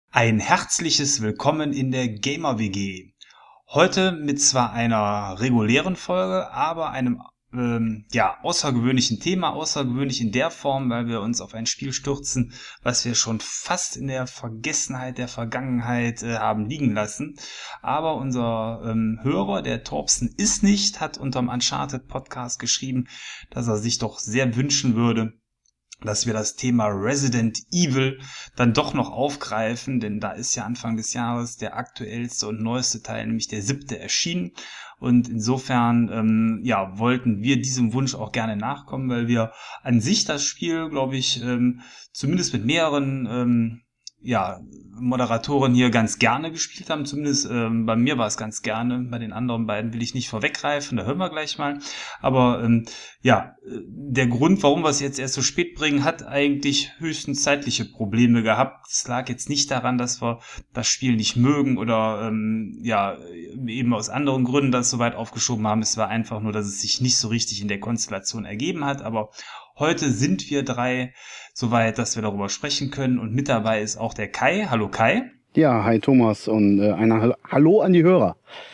Ein herzliches Willkommen in der Gamer-WG. Heute mit zwar einer regulären Folge, aber einem außergewöhnlichen Thema, außergewöhnlich in der Form, weil wir uns auf ein Spiel stürzen, was wir schon fast in der Vergessenheit der Vergangenheit haben liegen lassen. Aber unser Hörer, der Torsten ist nicht, hat unterm Uncharted Podcast geschrieben, dass er sich doch sehr wünschen würde, dass wir das Thema Resident Evil dann doch noch aufgreifen, denn da ist ja Anfang des Jahres der aktuellste und neueste Teil, nämlich der 7. erschienen. Und insofern wollten wir diesem Wunsch auch gerne nachkommen, weil wir an sich das Spiel, glaube ich, zumindest mit mehreren Moderatoren hier ganz gerne gespielt haben. Zumindest bei mir war es ganz gerne. Bei den anderen beiden will ich nicht vorweggreifen, da hören wir gleich mal. Aber der Grund, warum wir es jetzt erst so spät bringen, hat eigentlich höchstens zeitliche Probleme gehabt. Es lag jetzt nicht daran, dass wir das Spiel nicht mögen oder eben aus anderen Gründen das so weit aufgeschoben haben. Es war einfach nur, dass es sich nicht so richtig in der Konstellation ergeben hat. Aber heute sind wir drei soweit, dass wir darüber sprechen können. Und mit dabei ist auch der Kai. Hallo Kai. Ja, hi Thomas und ein Hallo an die Hörer.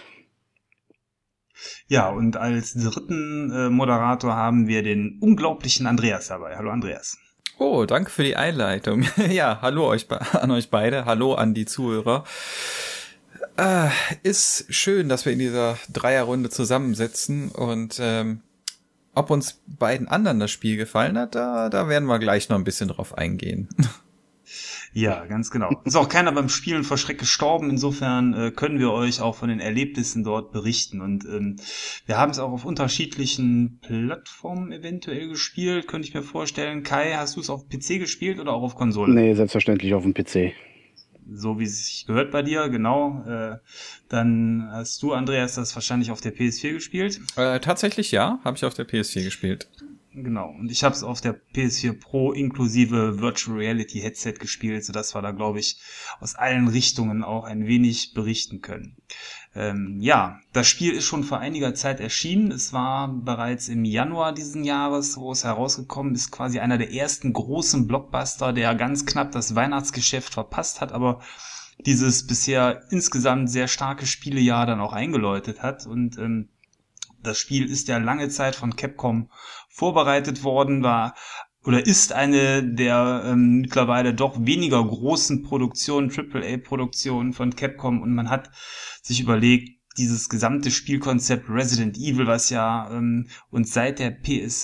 Ja, und als dritten Moderator haben wir den unglaublichen Andreas dabei. Hallo Andreas. Oh, danke für die Einleitung. Ja, hallo an euch beide. Hallo an die Zuhörer. Ist schön, dass wir in dieser Dreierrunde zusammensitzen und ob uns beiden anderen das Spiel gefallen hat, da werden wir gleich noch ein bisschen drauf eingehen. Ja, ganz genau. Ist auch keiner beim Spielen vor Schreck gestorben. Insofern können wir euch auch von den Erlebnissen dort berichten. Und wir haben es auch auf unterschiedlichen Plattformen eventuell gespielt, könnte ich mir vorstellen. Kai, hast du es auf PC gespielt oder auch auf Konsole? Nee, selbstverständlich auf dem PC. So wie es sich gehört bei dir, genau. Dann hast du, Andreas, das wahrscheinlich auf der PS4 gespielt? Tatsächlich ja, habe ich auf der PS4 gespielt. Genau, und ich habe es auf der PS4 Pro inklusive Virtual Reality Headset gespielt, sodass wir da, glaube ich, aus allen Richtungen auch ein wenig berichten können. Das Spiel ist schon vor einiger Zeit erschienen. Es war bereits im Januar diesen Jahres, wo es herausgekommen ist, quasi einer der ersten großen Blockbuster, der ganz knapp das Weihnachtsgeschäft verpasst hat, aber dieses bisher insgesamt sehr starke Spielejahr dann auch eingeläutet hat. Und das Spiel ist ja lange Zeit von Capcom vorbereitet worden, ist eine der mittlerweile doch weniger großen Produktionen, AAA-Produktionen von Capcom, und man hat sich überlegt, dieses gesamte Spielkonzept Resident Evil, was ja uns seit der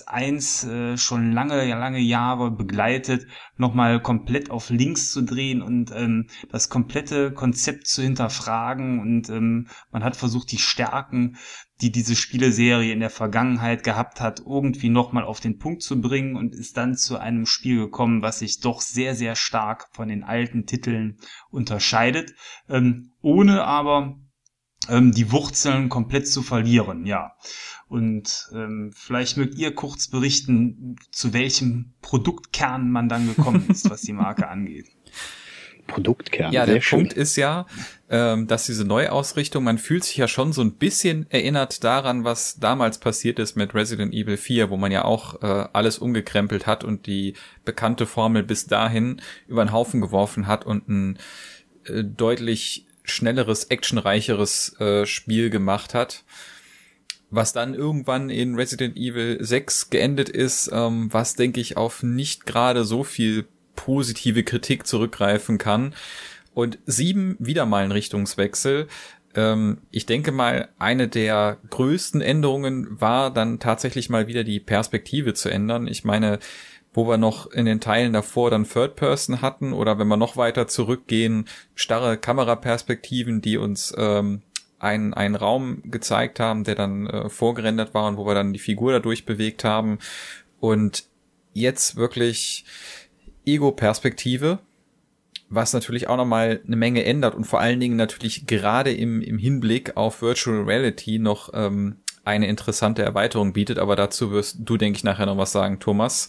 PS1 schon lange Jahre begleitet, nochmal komplett auf links zu drehen und das komplette Konzept zu hinterfragen. Und man hat versucht, die Stärken, die diese Spieleserie in der Vergangenheit gehabt hat, irgendwie nochmal auf den Punkt zu bringen und ist dann zu einem Spiel gekommen, was sich doch sehr, sehr stark von den alten Titeln unterscheidet, ohne aber die Wurzeln komplett zu verlieren, ja. Und vielleicht mögt ihr kurz berichten, zu welchem Produktkern man dann gekommen ist, was die Marke angeht. Produktkern, ja, sehr der schön. Punkt ist ja, dass diese Neuausrichtung, man fühlt sich ja schon so ein bisschen erinnert daran, was damals passiert ist mit Resident Evil 4, wo man ja auch alles umgekrempelt hat und die bekannte Formel bis dahin über den Haufen geworfen hat und ein deutlich schnelleres, actionreicheres Spiel gemacht hat, was dann irgendwann in Resident Evil 6 geendet ist, was, denke ich, auf nicht gerade so viel positive Kritik zurückgreifen kann. Und 7 wieder mal ein Richtungswechsel. Ich denke mal, eine der größten Änderungen war dann tatsächlich mal wieder die Perspektive zu ändern. Ich meine, wo wir noch in den Teilen davor dann Third Person hatten oder wenn wir noch weiter zurückgehen, starre Kameraperspektiven, die uns einen Raum gezeigt haben, der dann vorgerendert war und wo wir dann die Figur dadurch bewegt haben. Und jetzt wirklich Ego-Perspektive, was natürlich auch nochmal eine Menge ändert und vor allen Dingen natürlich gerade im Hinblick auf Virtual Reality noch eine interessante Erweiterung bietet, aber dazu wirst du, denke ich, nachher noch was sagen, Thomas.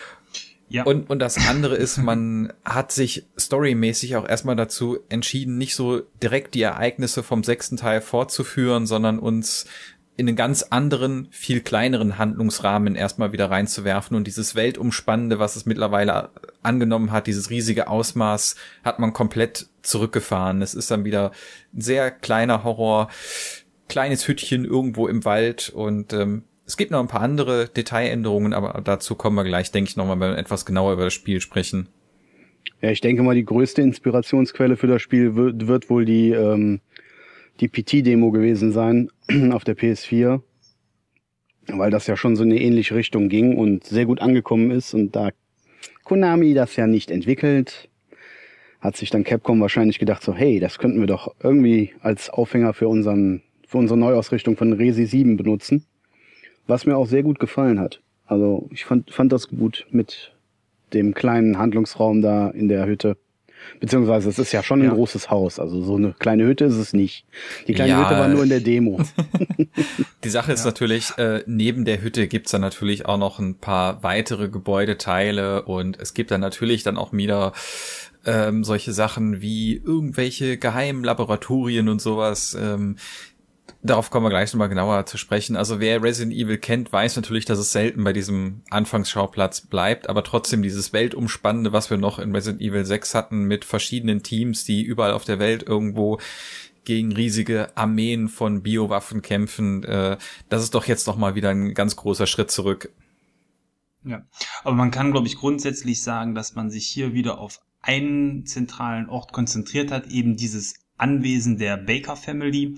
Ja. Und das andere ist, man hat sich storymäßig auch erstmal dazu entschieden, nicht so direkt die Ereignisse vom 6. Teil fortzuführen, sondern uns in einen ganz anderen, viel kleineren Handlungsrahmen erstmal wieder reinzuwerfen und dieses Weltumspannende, was es mittlerweile angenommen hat, dieses riesige Ausmaß, hat man komplett zurückgefahren. Es ist dann wieder ein sehr kleiner Horror, kleines Hüttchen irgendwo im Wald und es gibt noch ein paar andere Detailänderungen, aber dazu kommen wir gleich, denke ich, nochmal, wenn wir etwas genauer über das Spiel sprechen. Ja, ich denke mal, die größte Inspirationsquelle für das Spiel wird wohl die PT-Demo gewesen sein auf der PS4, weil das ja schon so eine ähnliche Richtung ging und sehr gut angekommen ist. Und da Konami das ja nicht entwickelt, hat sich dann Capcom wahrscheinlich gedacht so, hey, das könnten wir doch irgendwie als Aufhänger für unsere Neuausrichtung von Resi 7 benutzen, was mir auch sehr gut gefallen hat. Also ich fand das gut mit dem kleinen Handlungsraum da in der Hütte. Beziehungsweise es ist ja schon ein großes Haus, also so eine kleine Hütte ist es nicht. Die kleine Hütte war nur in der Demo. Die Sache ist natürlich, neben der Hütte gibt's dann natürlich auch noch ein paar weitere Gebäudeteile und es gibt dann natürlich dann auch wieder solche Sachen wie irgendwelche geheimen Laboratorien und sowas. Darauf kommen wir gleich nochmal genauer zu sprechen. Also wer Resident Evil kennt, weiß natürlich, dass es selten bei diesem Anfangsschauplatz bleibt, aber trotzdem dieses Weltumspannende, was wir noch in Resident Evil 6 hatten, mit verschiedenen Teams, die überall auf der Welt irgendwo gegen riesige Armeen von Biowaffen kämpfen, das ist doch jetzt nochmal wieder ein ganz großer Schritt zurück. Ja, aber man kann, glaube ich, grundsätzlich sagen, dass man sich hier wieder auf einen zentralen Ort konzentriert hat, eben dieses Anwesen der Baker Family.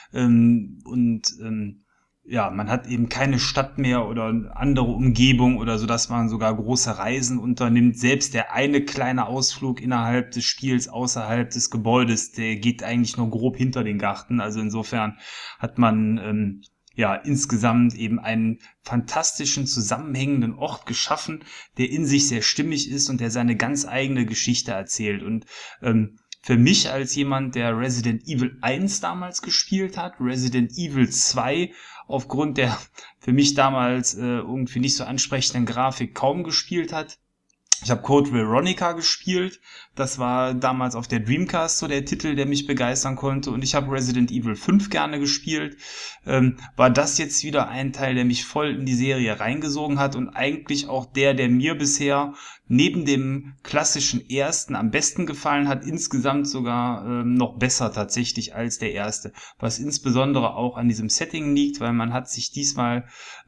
Ja, man hat eben keine Stadt mehr oder andere Umgebung oder so, dass man sogar große Reisen unternimmt. Selbst der eine kleine Ausflug innerhalb des Spiels, außerhalb des Gebäudes, der geht eigentlich nur grob hinter den Garten. Also insofern hat man insgesamt eben einen fantastischen, zusammenhängenden Ort geschaffen, der in sich sehr stimmig ist und der seine ganz eigene Geschichte erzählt. Und für mich als jemand, der Resident Evil 1 damals gespielt hat, Resident Evil 2 aufgrund der für mich damals irgendwie nicht so ansprechenden Grafik kaum gespielt hat. Ich habe Code Veronica gespielt, das war damals auf der Dreamcast so der Titel, der mich begeistern konnte, und ich habe Resident Evil 5 gerne gespielt. War das jetzt wieder ein Teil, der mich voll in die Serie reingesogen hat und eigentlich auch der mir bisher neben dem klassischen ersten am besten gefallen hat, insgesamt sogar noch besser tatsächlich als der erste, was insbesondere auch an diesem Setting liegt, weil man hat sich diesmal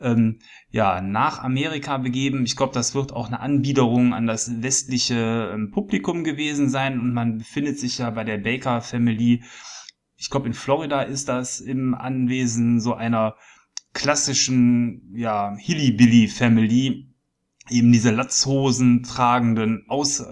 nach Amerika begeben. Ich glaube, das wird auch eine Anbiederung an das westliche Publikum gewesen sein und man befindet sich ja bei der Baker Family, ich glaube in Florida ist das, im Anwesen so einer klassischen Hillybilly Family, eben diese Latzhosen tragenden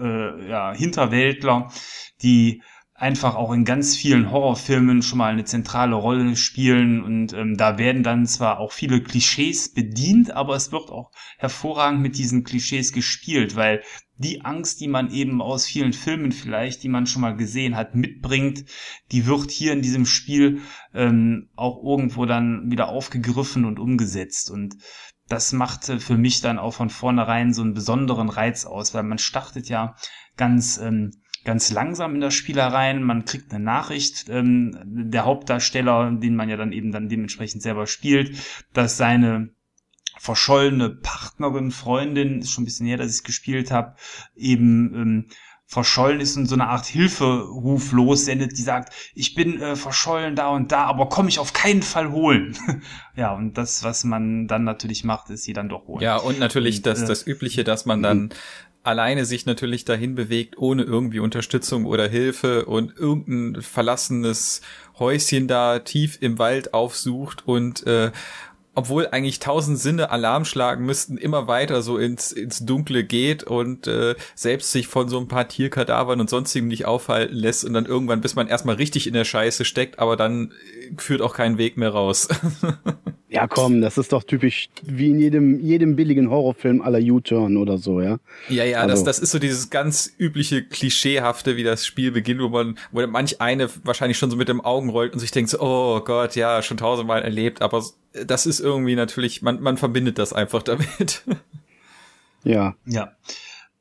Hinterwäldler, die einfach auch in ganz vielen Horrorfilmen schon mal eine zentrale Rolle spielen und da werden dann zwar auch viele Klischees bedient, aber es wird auch hervorragend mit diesen Klischees gespielt, weil die Angst, die man eben aus vielen Filmen vielleicht, die man schon mal gesehen hat, mitbringt, die wird hier in diesem Spiel auch irgendwo dann wieder aufgegriffen und umgesetzt, und das machte für mich dann auch von vornherein so einen besonderen Reiz aus, weil man startet ja ganz langsam in das Spiel herein, man kriegt eine Nachricht, der Hauptdarsteller, den man ja dann dementsprechend selber spielt, dass seine verschollene Partnerin, Freundin, ist schon ein bisschen her, dass ich es gespielt habe, eben verschollen ist und so eine Art Hilferuf lossendet, die sagt, ich bin verschollen da und da, aber komm ich auf keinen Fall holen. Ja, und das, was man dann natürlich macht, ist sie dann doch holen. Ja, und natürlich das Übliche, dass man dann alleine sich natürlich dahin bewegt, ohne irgendwie Unterstützung oder Hilfe, und irgendein verlassenes Häuschen da tief im Wald aufsucht und obwohl eigentlich 1000 Sinne Alarm schlagen müssten, immer weiter so ins Dunkle geht und selbst sich von so ein paar Tierkadavern und sonstigem nicht aufhalten lässt und dann irgendwann, bis man erstmal richtig in der Scheiße steckt, aber dann führt auch kein Weg mehr raus. Ja, komm, das ist doch typisch wie in jedem billigen Horrorfilm à la U-Turn oder so, ja? Ja, also. das ist so dieses ganz übliche Klischeehafte, wie das Spiel beginnt, wo manch eine wahrscheinlich schon so mit den Augen rollt und sich denkt so, oh Gott, ja, schon 1000-mal erlebt, aber das ist irgendwie natürlich, man verbindet das einfach damit. Ja. Ja.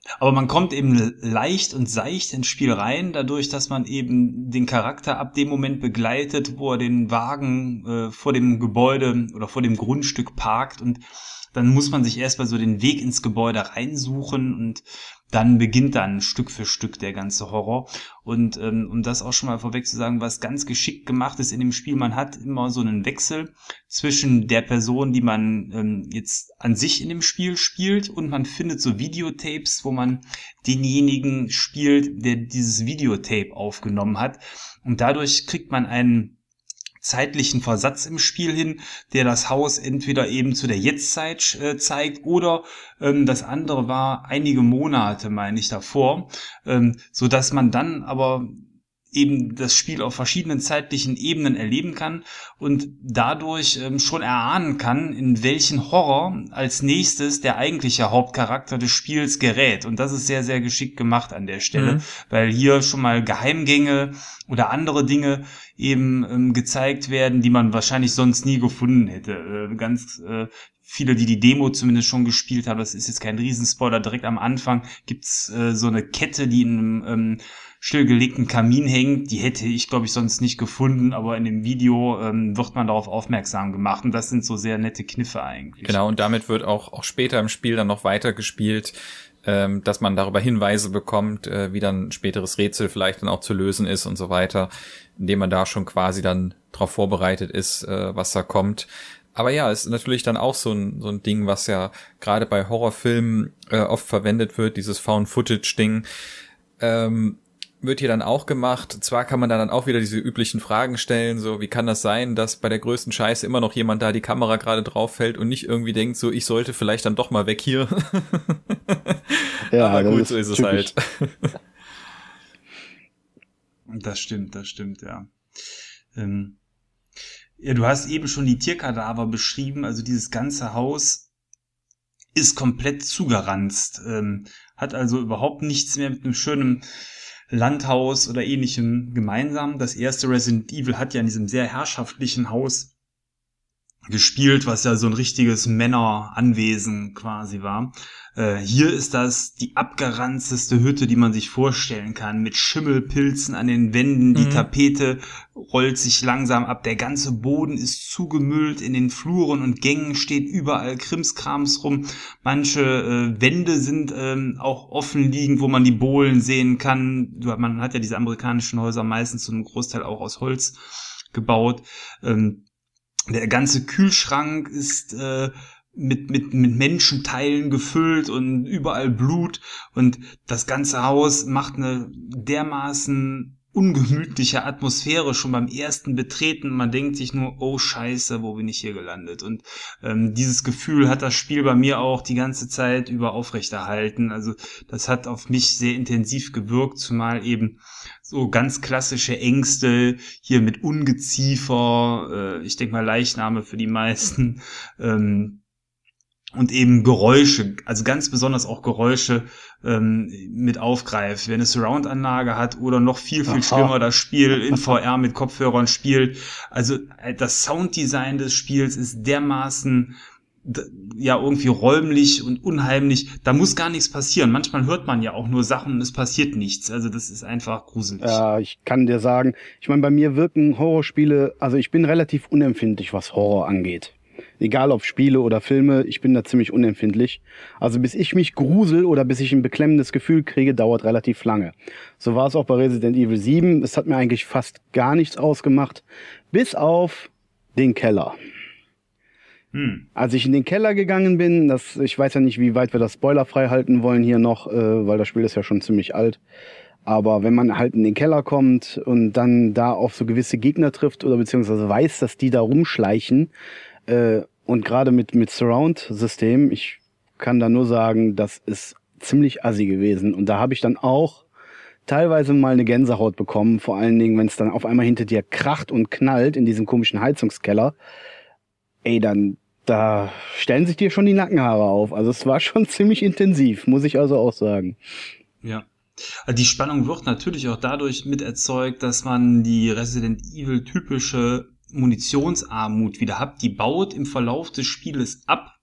Aber man kommt eben leicht und seicht ins Spiel rein, dadurch, dass man eben den Charakter ab dem Moment begleitet, wo er den Wagen vor dem Gebäude oder vor dem Grundstück parkt, und dann muss man sich erstmal so den Weg ins Gebäude reinsuchen, und dann beginnt dann Stück für Stück der ganze Horror. Und um das auch schon mal vorweg zu sagen, was ganz geschickt gemacht ist in dem Spiel, man hat immer so einen Wechsel zwischen der Person, die man jetzt an sich in dem Spiel spielt, und man findet so Videotapes, wo man denjenigen spielt, der dieses Videotape aufgenommen hat. Und dadurch kriegt man einen zeitlichen Versatz im Spiel hin, der das Haus entweder eben zu der Jetztzeit zeigt, oder das andere war einige Monate, meine ich, davor, so dass man dann aber eben das Spiel auf verschiedenen zeitlichen Ebenen erleben kann und dadurch schon erahnen kann, in welchen Horror als nächstes der eigentliche Hauptcharakter des Spiels gerät. Und das ist sehr, sehr geschickt gemacht an der Stelle, weil hier schon mal Geheimgänge oder andere Dinge eben gezeigt werden, die man wahrscheinlich sonst nie gefunden hätte. Viele, die Demo zumindest schon gespielt haben, das ist jetzt kein Riesenspoiler, direkt am Anfang gibt's so eine Kette, die in einem stillgelegten Kamin hängt, die hätte ich, glaube ich, sonst nicht gefunden, aber in dem Video wird man darauf aufmerksam gemacht, und das sind so sehr nette Kniffe eigentlich. Genau, und damit wird auch später im Spiel dann noch weiter gespielt, dass man darüber Hinweise bekommt, wie dann ein späteres Rätsel vielleicht dann auch zu lösen ist und so weiter, indem man da schon quasi dann drauf vorbereitet ist, was da kommt. Aber ja, ist natürlich dann auch so ein Ding, was ja gerade bei Horrorfilmen oft verwendet wird, dieses Found-Footage-Ding, wird hier dann auch gemacht. Zwar kann man dann auch wieder diese üblichen Fragen stellen, so wie kann das sein, dass bei der größten Scheiße immer noch jemand da die Kamera gerade drauf hält und nicht irgendwie denkt, so ich sollte vielleicht dann doch mal weg hier. Ja, aber gut, so ist es halt. Das stimmt, ja. Ja, du hast eben schon die Tierkadaver beschrieben, also dieses ganze Haus ist komplett zugeranzt, hat also überhaupt nichts mehr mit einem schönen Landhaus oder ähnlichem gemeinsam. Das erste Resident Evil hat ja in diesem sehr herrschaftlichen Haus gespielt, was ja so ein richtiges Männeranwesen quasi war. Hier ist das die abgeranzteste Hütte, die man sich vorstellen kann, mit Schimmelpilzen an den Wänden, die Tapete rollt sich langsam ab, der ganze Boden ist zugemüllt, in den Fluren und Gängen steht überall Krimskrams rum, manche Wände sind auch offen liegend, wo man die Bohlen sehen kann. Man hat ja diese amerikanischen Häuser meistens zu einem Großteil auch aus Holz gebaut. Der ganze Kühlschrank ist mit Menschenteilen gefüllt und überall Blut, und das ganze Haus macht eine dermaßen ungemütliche Atmosphäre schon beim ersten Betreten. Man denkt sich nur, oh Scheiße, wo bin ich hier gelandet? Und dieses Gefühl hat das Spiel bei mir auch die ganze Zeit über aufrechterhalten. Also das hat auf mich sehr intensiv gewirkt, zumal eben so ganz klassische Ängste hier mit Ungeziefer, ich denke mal Leichname für die meisten, und eben Geräusche, also ganz besonders auch Geräusche mit aufgreift. Wer eine Surround-Anlage hat oder noch viel, viel schlimmer das Spiel in VR mit Kopfhörern spielt. Also das Sounddesign des Spiels ist dermaßen ja irgendwie räumlich und unheimlich. Da muss gar nichts passieren. Manchmal hört man ja auch nur Sachen und es passiert nichts. Also das ist einfach gruselig. Ja, ich kann dir sagen, ich meine, bei mir wirken Horrorspiele, also ich bin relativ unempfindlich, was Horror angeht. Egal ob Spiele oder Filme, ich bin da ziemlich unempfindlich. Also bis ich mich grusel oder bis ich ein beklemmendes Gefühl kriege, dauert relativ lange. So war es auch bei Resident Evil 7. Es hat mir eigentlich fast gar nichts ausgemacht, bis auf den Keller. Als ich in den Keller gegangen bin, ich weiß ja nicht, wie weit wir das spoilerfrei halten wollen hier noch, weil das Spiel ist ja schon ziemlich alt. Aber wenn man halt in den Keller kommt und dann da auf so gewisse Gegner trifft oder beziehungsweise weiß, dass die da rumschleichen, und gerade mit Surround-System, ich kann da nur sagen, das ist ziemlich assi gewesen. Und da habe ich dann auch teilweise mal eine Gänsehaut bekommen, vor allen Dingen, wenn es dann auf einmal hinter dir kracht und knallt in diesem komischen Heizungskeller. Ey, da stellen sich dir schon die Nackenhaare auf. Also es war schon ziemlich intensiv, muss ich also auch sagen. Ja. Also die Spannung wird natürlich auch dadurch mit erzeugt, dass man die Resident Evil typische Munitionsarmut wieder hat. Die baut im Verlauf des Spieles ab.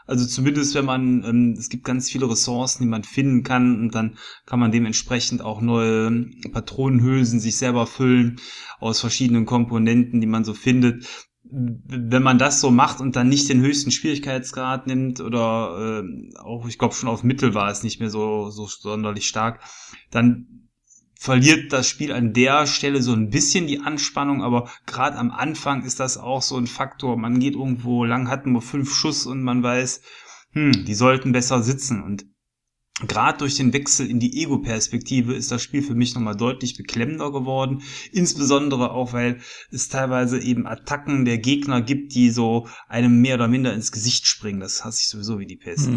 Also zumindest, wenn man, es gibt ganz viele Ressourcen, die man finden kann und dann kann man dementsprechend auch neue Patronenhülsen sich selber füllen aus verschiedenen Komponenten, die man so findet. Wenn man das so macht und dann nicht den höchsten Schwierigkeitsgrad nimmt oder auch, ich glaube schon auf Mittel war es nicht mehr so sonderlich stark, dann verliert das Spiel an der Stelle so ein bisschen die Anspannung, aber gerade am Anfang ist das auch so ein Faktor. Man geht irgendwo lang, hat nur 5 Schuss und man weiß, die sollten besser sitzen. Und gerade durch den Wechsel in die Ego-Perspektive ist das Spiel für mich nochmal deutlich beklemmender geworden. Insbesondere auch, weil es teilweise eben Attacken der Gegner gibt, die so einem mehr oder minder ins Gesicht springen. Das hasse ich sowieso wie die Pest.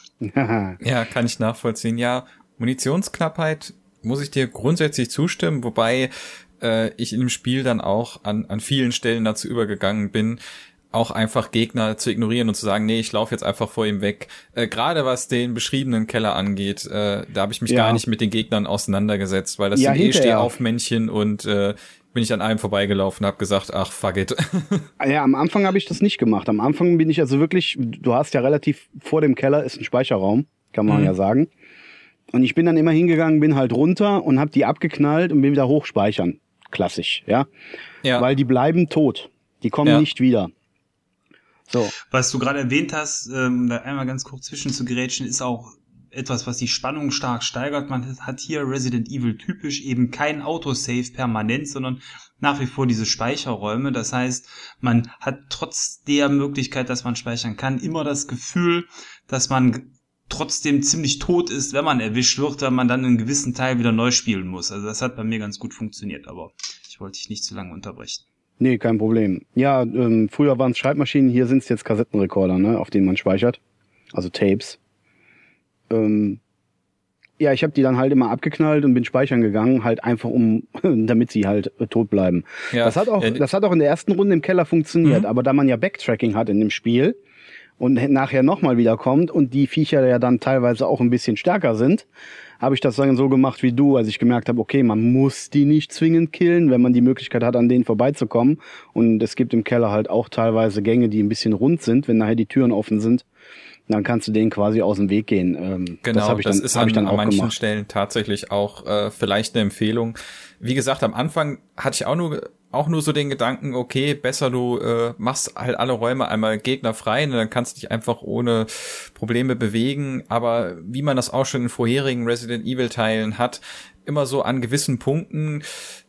Ja, kann ich nachvollziehen. Ja, Munitionsknappheit muss ich dir grundsätzlich zustimmen, wobei ich in dem Spiel dann auch an vielen Stellen dazu übergegangen bin, auch einfach Gegner zu ignorieren und zu sagen, nee, ich laufe jetzt einfach vor ihm weg. Gerade was den beschriebenen Keller angeht, da habe ich mich gar nicht mit den Gegnern auseinandergesetzt, weil das sind Stehaufmännchen und bin ich an einem vorbeigelaufen, habe gesagt, ach, fuck it. Ja, am Anfang habe ich das nicht gemacht. Am Anfang bin ich also wirklich, du hast ja relativ vor dem Keller ist ein Speicherraum, kann man ja sagen. Und ich bin dann immer hingegangen, bin halt runter und habe die abgeknallt und bin wieder hochspeichern. Klassisch, ja. Weil die bleiben tot. Die kommen nicht wieder. So. Was du gerade erwähnt hast, da einmal ganz kurz zwischen zu gerätschen, ist auch etwas, was die Spannung stark steigert. Man hat hier Resident Evil typisch eben kein Autosave permanent, sondern nach wie vor diese Speicherräume. Das heißt, man hat trotz der Möglichkeit, dass man speichern kann, immer das Gefühl, dass man trotzdem ziemlich tot ist, wenn man erwischt wird, weil man dann einen gewissen Teil wieder neu spielen muss. Also das hat bei mir ganz gut funktioniert, aber ich wollte dich nicht zu lange unterbrechen. Nee, kein Problem. Ja, früher waren es Schreibmaschinen, hier sind es jetzt Kassettenrekorder, ne, auf denen man speichert. Also Tapes. Ja, ich habe die dann halt immer abgeknallt und bin speichern gegangen, halt einfach damit sie halt tot bleiben. Ja, das hat auch in der ersten Runde im Keller funktioniert, aber da man ja Backtracking hat in dem Spiel und nachher nochmal wiederkommt und die Viecher ja dann teilweise auch ein bisschen stärker sind, habe ich das dann so gemacht wie du, als ich gemerkt habe, okay, man muss die nicht zwingend killen, wenn man die Möglichkeit hat, an denen vorbeizukommen. Und es gibt im Keller halt auch teilweise Gänge, die ein bisschen rund sind, wenn nachher die Türen offen sind. Dann kannst du denen quasi aus dem Weg gehen. Genau, das ist an manchen Stellen tatsächlich auch vielleicht eine Empfehlung. Wie gesagt, am Anfang hatte ich auch nur so den Gedanken, okay, besser du machst halt alle Räume einmal gegnerfrei, und dann kannst du dich einfach ohne Probleme bewegen. Aber wie man das auch schon in vorherigen Resident Evil Teilen hat, immer so an gewissen Punkten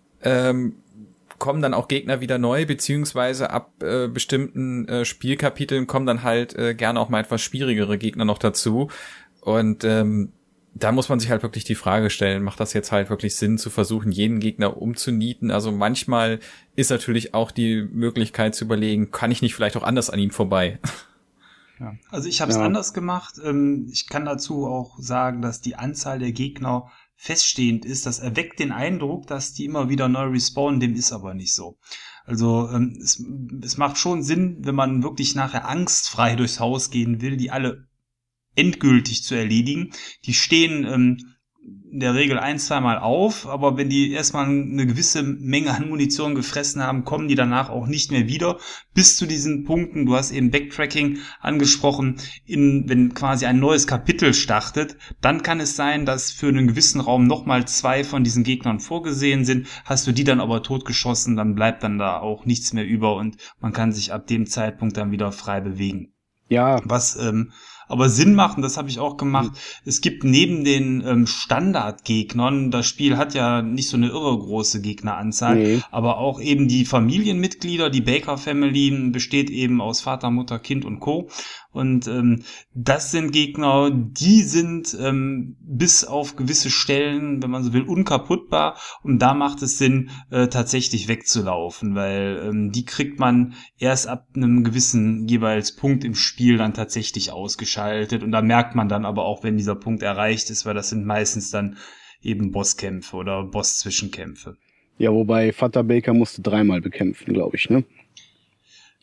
kommen dann auch Gegner wieder neu, beziehungsweise ab bestimmten Spielkapiteln kommen dann halt gerne auch mal etwas schwierigere Gegner noch dazu. Und da muss man sich halt wirklich die Frage stellen, macht das jetzt halt wirklich Sinn, zu versuchen, jeden Gegner umzunieten? Also manchmal ist natürlich auch die Möglichkeit zu überlegen, kann ich nicht vielleicht auch anders an ihm vorbei? Ja. Also ich habe es anders gemacht. Ich kann dazu auch sagen, dass die Anzahl der Gegner feststehend ist. Das erweckt den Eindruck, dass die immer wieder neu respawnen, dem ist aber nicht so. Also es macht schon Sinn, wenn man wirklich nachher angstfrei durchs Haus gehen will, die alle endgültig zu erledigen. Die stehen in der Regel 1-2 Mal auf, aber wenn die erstmal eine gewisse Menge an Munition gefressen haben, kommen die danach auch nicht mehr wieder bis zu diesen Punkten. Du hast eben Backtracking angesprochen, wenn quasi ein neues Kapitel startet, dann kann es sein, dass für einen gewissen Raum nochmal 2 von diesen Gegnern vorgesehen sind. Hast du die dann aber totgeschossen, dann bleibt dann da auch nichts mehr über und man kann sich ab dem Zeitpunkt dann wieder frei bewegen. Ja. Was aber Sinn macht, und das habe ich auch gemacht, es gibt neben den Standardgegnern, das Spiel hat ja nicht so eine irre große Gegneranzahl, aber auch eben die Familienmitglieder, die Baker Family besteht eben aus Vater, Mutter, Kind und Co. Und das sind Gegner, die sind bis auf gewisse Stellen, wenn man so will, unkaputtbar. Und da macht es Sinn, tatsächlich wegzulaufen, weil die kriegt man erst ab einem gewissen jeweils Punkt im Spiel dann tatsächlich ausgeschaltet. Und da merkt man dann aber auch, wenn dieser Punkt erreicht ist, weil das sind meistens dann eben Bosskämpfe oder Boss-Zwischenkämpfe. Ja, wobei Vater Baker musste 3-mal bekämpfen, glaube ich, ne?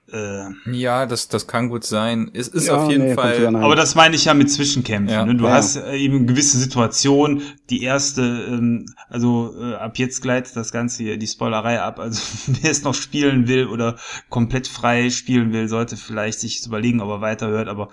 Ja, das kann gut sein. Es ist auf jeden Fall. Aber das meine ich ja mit Zwischenkämpfen. Ja. Ne? Du hast eben gewisse Situationen. Die erste, ab jetzt gleitet das Ganze hier die Spoilerei ab. Also wer es noch spielen will oder komplett frei spielen will, sollte vielleicht sich überlegen, ob er weiterhört. Aber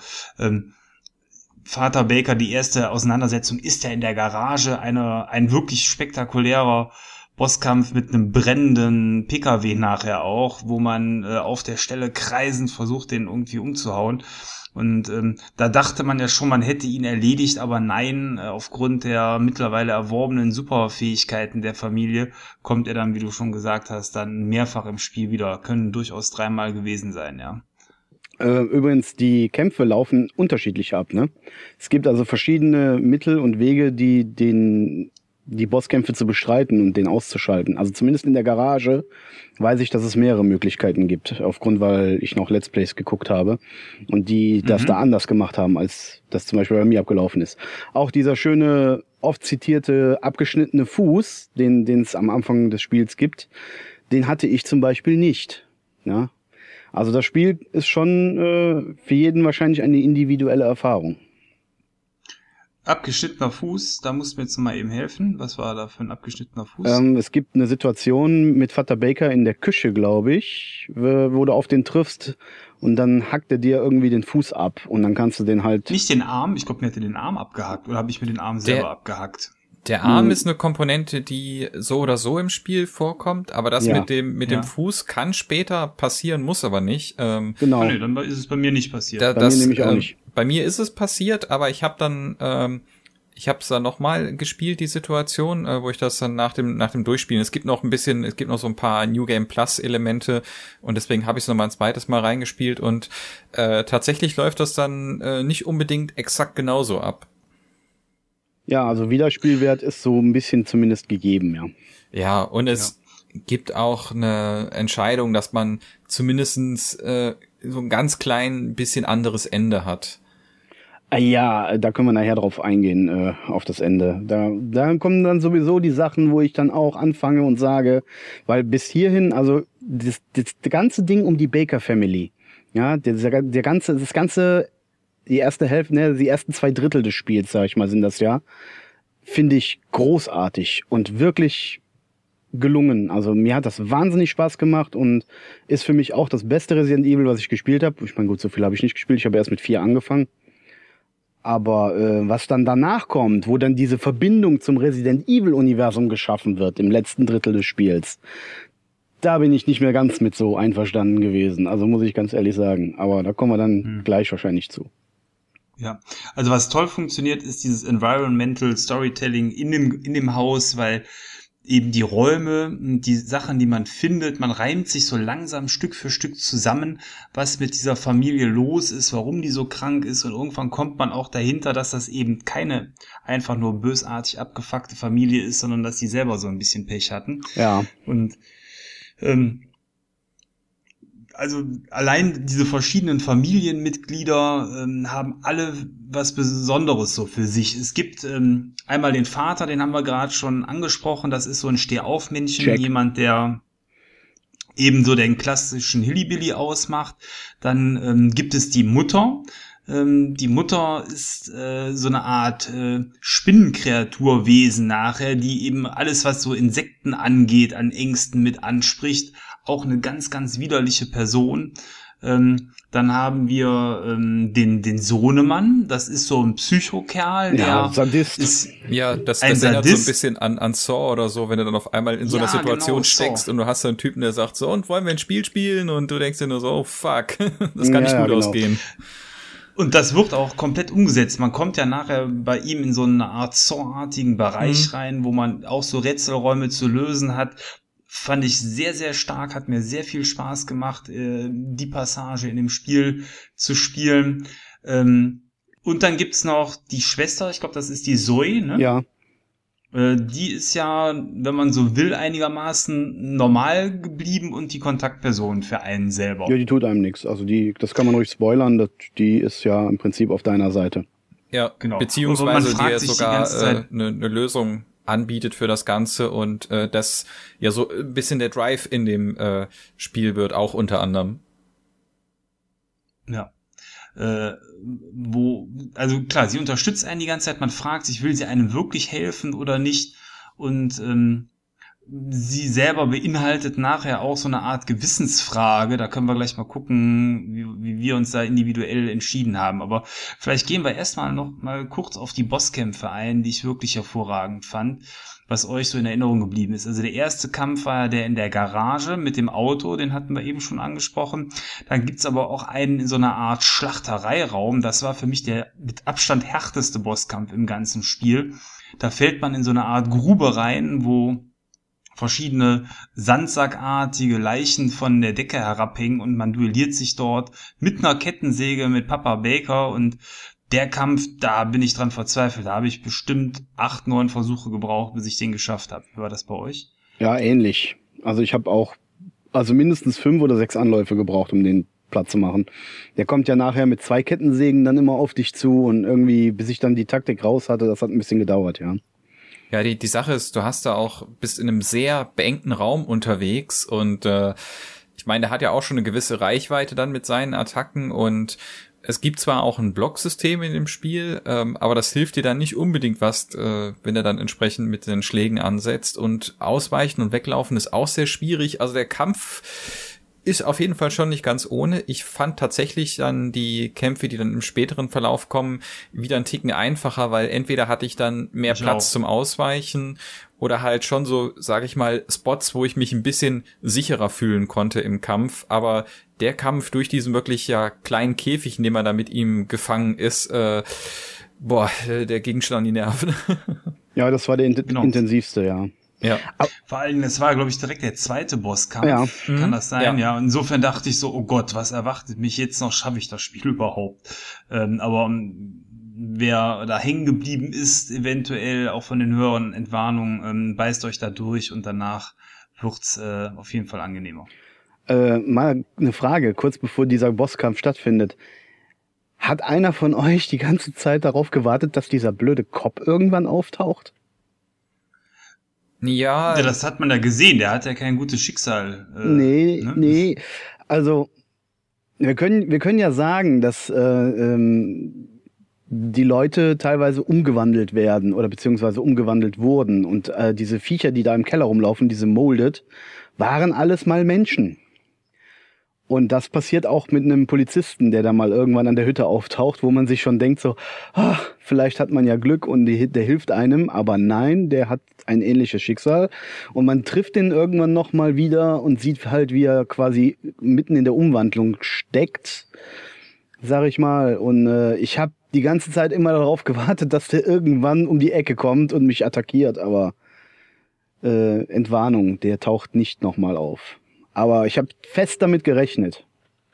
Vater Baker, die erste Auseinandersetzung ist ja in der Garage ein wirklich spektakulärer Bosskampf mit einem brennenden PKW nachher auch, wo man auf der Stelle kreisend versucht, den irgendwie umzuhauen. Und da dachte man ja schon, man hätte ihn erledigt, aber nein, aufgrund der mittlerweile erworbenen Superfähigkeiten der Familie kommt er dann, wie du schon gesagt hast, dann mehrfach im Spiel wieder. Können durchaus 3-mal gewesen sein, ja. Übrigens, die Kämpfe laufen unterschiedlich ab, ne? Es gibt also verschiedene Mittel und Wege, die Bosskämpfe zu bestreiten und den auszuschalten. Also zumindest in der Garage weiß ich, dass es mehrere Möglichkeiten gibt, weil ich noch Let's Plays geguckt habe und die das da anders gemacht haben, als das zum Beispiel bei mir abgelaufen ist. Auch dieser schöne, oft zitierte, abgeschnittene Fuß, den es am Anfang des Spiels gibt, den hatte ich zum Beispiel nicht. Ja? Also das Spiel ist schon für jeden wahrscheinlich eine individuelle Erfahrung. Abgeschnittener Fuß, da musst du mir jetzt mal eben helfen. Was war da für ein abgeschnittener Fuß? Es gibt eine Situation mit Vater Baker in der Küche, glaube ich, wo du auf den triffst und dann hackt er dir irgendwie den Fuß ab und dann kannst du den halt... Nicht den Arm? Ich glaube, mir hätte den Arm abgehackt. Oder habe ich mir den Arm selber abgehackt? Der Arm ist eine Komponente, die so oder so im Spiel vorkommt, aber das mit dem Fuß kann später passieren, muss aber nicht. Genau. Nee, dann ist es bei mir nicht passiert. Bei mir nämlich auch nicht. Bei mir ist es passiert, aber ich habe dann, ich habe es dann nochmal gespielt, die Situation, wo ich das dann nach dem Durchspielen, es gibt noch so ein paar New Game Plus Elemente und deswegen habe ich es nochmal ein zweites Mal reingespielt und tatsächlich läuft das dann nicht unbedingt exakt genauso ab. Ja, also Wiederspielwert ist so ein bisschen zumindest gegeben, ja. Ja, und es gibt auch eine Entscheidung, dass man zumindestens so ein ganz klein bisschen anderes Ende hat. Ja, da können wir nachher drauf eingehen, auf das Ende. Da kommen dann sowieso die Sachen, wo ich dann auch anfange und sage, weil bis hierhin, also das ganze Ding um die Baker Family, ja, die erste Hälfte, ne, die ersten 2/3 des Spiels, sag ich mal, sind das ja, finde ich großartig und wirklich gelungen. Also mir hat das wahnsinnig Spaß gemacht und ist für mich auch das beste Resident Evil, was ich gespielt habe. Ich meine, gut, so viel habe ich nicht gespielt. Ich habe erst mit 4 angefangen. Aber was dann danach kommt, wo dann diese Verbindung zum Resident Evil-Universum geschaffen wird, im letzten Drittel des Spiels, da bin ich nicht mehr ganz mit so einverstanden gewesen. Also muss ich ganz ehrlich sagen. Aber da kommen wir dann gleich wahrscheinlich zu. Ja, also was toll funktioniert, ist dieses Environmental Storytelling in dem Haus, weil eben die Räume, die Sachen, die man findet, man reimt sich so langsam Stück für Stück zusammen, was mit dieser Familie los ist, warum die so krank ist und irgendwann kommt man auch dahinter, dass das eben keine einfach nur bösartig abgefuckte Familie ist, sondern dass die selber so ein bisschen Pech hatten. Ja. Und also allein diese verschiedenen Familienmitglieder haben alle was Besonderes so für sich. Es gibt einmal den Vater, den haben wir gerade schon angesprochen, das ist so ein Stehaufmännchen, jemand, der eben so den klassischen Hillybilly ausmacht. Dann gibt es die Mutter. Die Mutter ist so eine Art Spinnenkreaturwesen nachher, die eben alles, was so Insekten angeht, an Ängsten mit anspricht. Auch eine ganz, ganz widerliche Person. Dann haben wir den Sohnemann, das ist so ein Psychokerl, der Sadist. Das erinnert so ein bisschen an Saw oder so, wenn du dann auf einmal in so einer Situation steckst und du hast so einen Typen, der sagt so, und wollen wir ein Spiel spielen? Und du denkst dir nur so, oh fuck, das kann nicht gut ausgehen. Und das wird auch komplett umgesetzt. Man kommt ja nachher bei ihm in so eine Art Saw-artigen Bereich rein, wo man auch so Rätselräume zu lösen hat. Fand ich sehr, sehr stark, hat mir sehr viel Spaß gemacht, die Passage in dem Spiel zu spielen. Und dann gibt's noch die Schwester, ich glaube, das ist die Zoe, ne? Ja. Die ist ja, wenn man so will, einigermaßen normal geblieben und die Kontaktperson für einen selber. Ja, die tut einem nichts. Also das kann man ruhig spoilern, die ist ja im Prinzip auf deiner Seite. Ja, genau. Beziehungsweise die sogar eine Lösung anbietet für das Ganze und das ja so ein bisschen der Drive in dem Spiel wird, auch unter anderem. Ja. Also klar, sie unterstützt einen die ganze Zeit, man fragt sich, will sie einem wirklich helfen oder nicht? Und sie selber beinhaltet nachher auch so eine Art Gewissensfrage. Da können wir gleich mal gucken, wie wir uns da individuell entschieden haben. Aber vielleicht gehen wir erstmal noch mal kurz auf die Bosskämpfe ein, die ich wirklich hervorragend fand, was euch so in Erinnerung geblieben ist. Also der erste Kampf war der in der Garage mit dem Auto, den hatten wir eben schon angesprochen. Dann gibt's aber auch einen in so einer Art Schlachtereiraum. Das war für mich der mit Abstand härteste Bosskampf im ganzen Spiel. Da fällt man in so eine Art Grube rein, wo verschiedene sandsackartige Leichen von der Decke herabhängen und man duelliert sich dort mit einer Kettensäge mit Papa Baker und der Kampf, da bin ich dran verzweifelt. Da habe ich bestimmt 8, 9 Versuche gebraucht, bis ich den geschafft habe. Wie war das bei euch? Ja, ähnlich. Also ich habe auch mindestens 5 oder 6 Anläufe gebraucht, um den platt zu machen. Der kommt ja nachher mit 2 Kettensägen dann immer auf dich zu und irgendwie, bis ich dann die Taktik raus hatte, das hat ein bisschen gedauert, ja. Ja, die Sache ist, du hast da auch, bist in einem sehr beengten Raum unterwegs und ich meine, der hat ja auch schon eine gewisse Reichweite dann mit seinen Attacken und es gibt zwar auch ein Blocksystem in dem Spiel, aber das hilft dir dann nicht unbedingt was, wenn er dann entsprechend mit den Schlägen ansetzt und ausweichen und weglaufen ist auch sehr schwierig. Also der Kampf ist auf jeden Fall schon nicht ganz ohne. Ich fand tatsächlich dann die Kämpfe, die dann im späteren Verlauf kommen, wieder einen Ticken einfacher, weil entweder hatte ich dann mehr Platz zum Ausweichen oder halt schon so, sage ich mal, Spots, wo ich mich ein bisschen sicherer fühlen konnte im Kampf. Aber der Kampf durch diesen wirklich ja kleinen Käfig, in dem man da mit ihm gefangen ist, der ging schon an die Nerven. Ja, das war der intensivste, ja. Ja. Vor allem, es war, glaube ich, direkt der zweite Bosskampf. Ja. Kann das sein? Ja. Insofern dachte ich so, oh Gott, was erwartet mich jetzt noch? Schaffe ich das Spiel überhaupt? Aber wer da hängen geblieben ist, eventuell auch von den höheren Entwarnungen, beißt euch da durch und danach wird's auf jeden Fall angenehmer. Mal eine Frage, kurz bevor dieser Bosskampf stattfindet. Hat einer von euch die ganze Zeit darauf gewartet, dass dieser blöde Cop irgendwann auftaucht? Ja, das hat man da gesehen, der hat ja kein gutes Schicksal. Nee. Also, wir können ja sagen, dass die Leute teilweise umgewandelt werden oder beziehungsweise umgewandelt wurden. Und diese Viecher, die da im Keller rumlaufen, diese Molded, waren alles mal Menschen. Und das passiert auch mit einem Polizisten, der da mal irgendwann an der Hütte auftaucht, wo man sich schon denkt so, vielleicht hat man ja Glück und der hilft einem, aber nein, der hat ein ähnliches Schicksal. Und man trifft den irgendwann noch mal wieder und sieht halt, wie er quasi mitten in der Umwandlung steckt, sag ich mal. Und ich habe die ganze Zeit immer darauf gewartet, dass der irgendwann um die Ecke kommt und mich attackiert, aber Entwarnung, der taucht nicht noch mal auf. Aber ich habe fest damit gerechnet.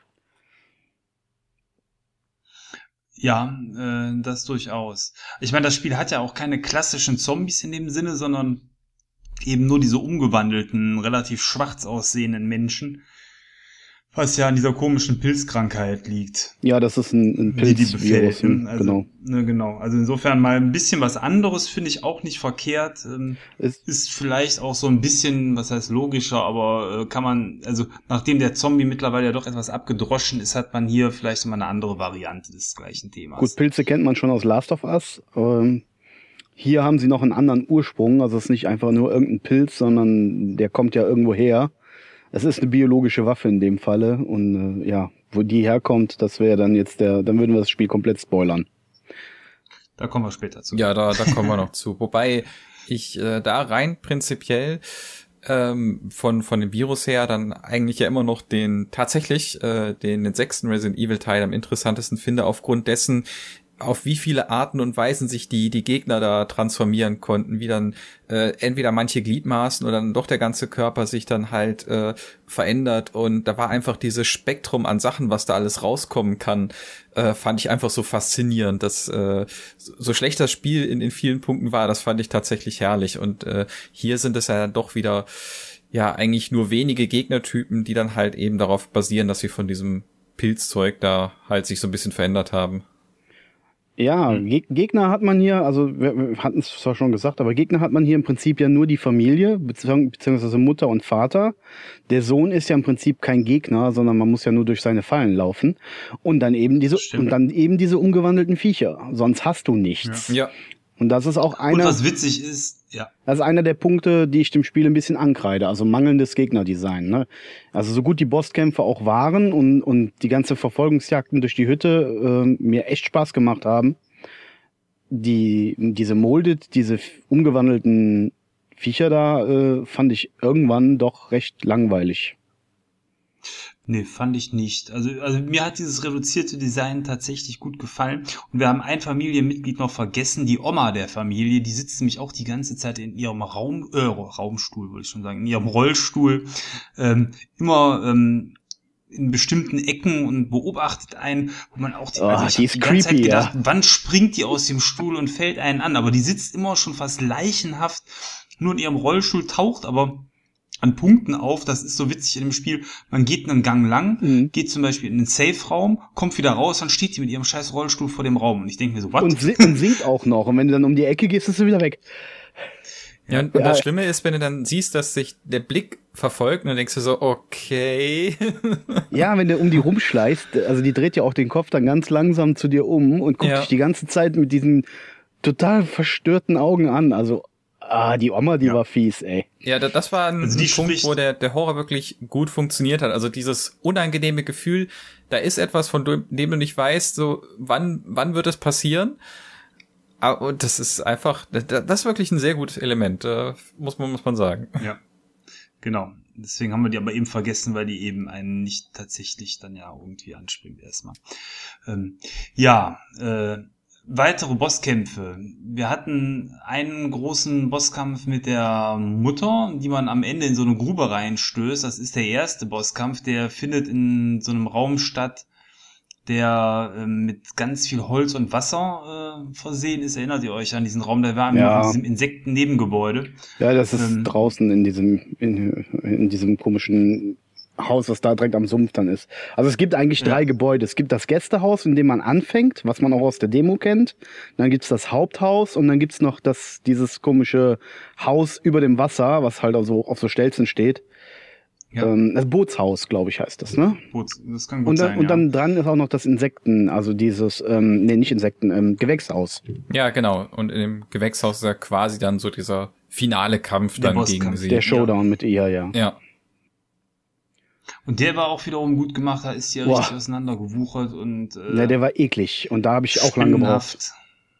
Ja, das durchaus. Ich meine, das Spiel hat ja auch keine klassischen Zombies in dem Sinne, sondern eben nur diese umgewandelten, relativ schwarz aussehenden Menschen, was ja an dieser komischen Pilzkrankheit liegt. Ja, das ist ein Pilzvirus. Also, genau. Also insofern mal ein bisschen was anderes finde ich auch nicht verkehrt. Ist vielleicht auch so ein bisschen, was heißt logischer, aber kann man, also nachdem der Zombie mittlerweile ja doch etwas abgedroschen ist, hat man hier vielleicht mal eine andere Variante des gleichen Themas. Gut, Pilze kennt man schon aus Last of Us. Hier haben sie noch einen anderen Ursprung. Also es ist nicht einfach nur irgendein Pilz, sondern der kommt ja irgendwo her. Es ist eine biologische Waffe in dem Falle und wo die herkommt, das wäre dann jetzt dann würden wir das Spiel komplett spoilern. Da kommen wir später zu. Ja, da kommen wir noch zu. Wobei ich da rein prinzipiell von dem Virus her dann eigentlich ja immer noch den 6. Resident Evil Teil am interessantesten finde, aufgrund dessen, auf wie viele Arten und Weisen sich die Gegner da transformieren konnten, wie dann entweder manche Gliedmaßen oder dann doch der ganze Körper sich dann halt verändert, und da war einfach dieses Spektrum an Sachen, was da alles rauskommen kann, fand ich einfach so faszinierend, dass so schlecht das Spiel in vielen Punkten war, das fand ich tatsächlich herrlich, und hier sind es ja doch wieder eigentlich nur wenige Gegnertypen, die dann halt eben darauf basieren, dass sie von diesem Pilzzeug da halt sich so ein bisschen verändert haben. Ja, Gegner hat man hier, also wir hatten es zwar schon gesagt, aber Gegner hat man hier im Prinzip ja nur die Familie, beziehungsweise Mutter und Vater. Der Sohn ist ja im Prinzip kein Gegner, sondern man muss ja nur durch seine Fallen laufen. Und dann eben diese umgewandelten Viecher. Sonst hast du nichts. Ja. Und das ist auch Und was witzig ist, ja. Das ist einer der Punkte, die ich dem Spiel ein bisschen ankreide, also mangelndes Gegnerdesign. Ne? Also so gut die Bosskämpfe auch waren und die ganze Verfolgungsjagden durch die Hütte mir echt Spaß gemacht haben, diese umgewandelten Viecher da fand ich irgendwann doch recht langweilig. Nee, fand ich nicht. Also mir hat dieses reduzierte Design tatsächlich gut gefallen. Und wir haben ein Familienmitglied noch vergessen, die Oma der Familie, die sitzt nämlich auch die ganze Zeit in ihrem Raumstuhl, würde ich schon sagen, in ihrem Rollstuhl, immer in bestimmten Ecken und beobachtet einen, wo man auch die ist creepy, ganze Zeit gedacht, wann springt die aus dem Stuhl und fällt einen an? Aber die sitzt immer schon fast leichenhaft nur in ihrem Rollstuhl, taucht aber an Punkten auf, das ist so witzig in dem Spiel, man geht einen Gang lang, geht zum Beispiel in den Safe-Raum, kommt wieder raus, dann steht sie mit ihrem scheiß Rollstuhl vor dem Raum. Und ich denke mir so, was? Und singt auch noch. Und wenn du dann um die Ecke gehst, ist sie wieder weg. Ja, und das Schlimme ist, wenn du dann siehst, dass sich der Blick verfolgt, und dann denkst du so, okay. Ja, wenn du um die rumschleißt, also die dreht ja auch den Kopf dann ganz langsam zu dir um und guckt dich die ganze Zeit mit diesen total verstörten Augen an. Also, die Oma, die war fies, ey. Ja, das war ein Punkt, wo der Horror wirklich gut funktioniert hat. Also dieses unangenehme Gefühl, da ist etwas, von dem du nicht weißt, so wann wird es passieren. Und das ist einfach, das ist wirklich ein sehr gutes Element, muss man sagen. Ja, genau. Deswegen haben wir die aber eben vergessen, weil die eben einen nicht tatsächlich dann ja irgendwie anspringt erstmal. Weitere Bosskämpfe. Wir hatten einen großen Bosskampf mit der Mutter, die man am Ende in so eine Grube reinstößt. Das ist der erste Bosskampf, der findet in so einem Raum statt, der mit ganz viel Holz und Wasser versehen ist. Erinnert ihr euch an diesen Raum? Der war in diesem Insekten-Nebengebäude. Ja, das ist draußen in diesem komischen Haus, was da direkt am Sumpf dann ist. Also es gibt eigentlich 3 Gebäude. Es gibt das Gästehaus, in dem man anfängt, was man auch aus der Demo kennt. Dann gibt's das Haupthaus und dann gibt's noch dieses komische Haus über dem Wasser, was halt also auf so Stelzen steht. Ja. Das Bootshaus, glaube ich, heißt das, ne? Das kann gut sein, und dann dran ist auch noch das Insekten, also dieses, nicht Insekten, Gewächshaus. Ja, genau. Und in dem Gewächshaus ist ja quasi dann so dieser finale Kampf dann gegen sie. Der Showdown mit ihr, ja. Ja. Und der war auch wiederum gut gemacht, da ist ja richtig auseinandergewuchert und der war eklig und da habe ich auch lang gebraucht.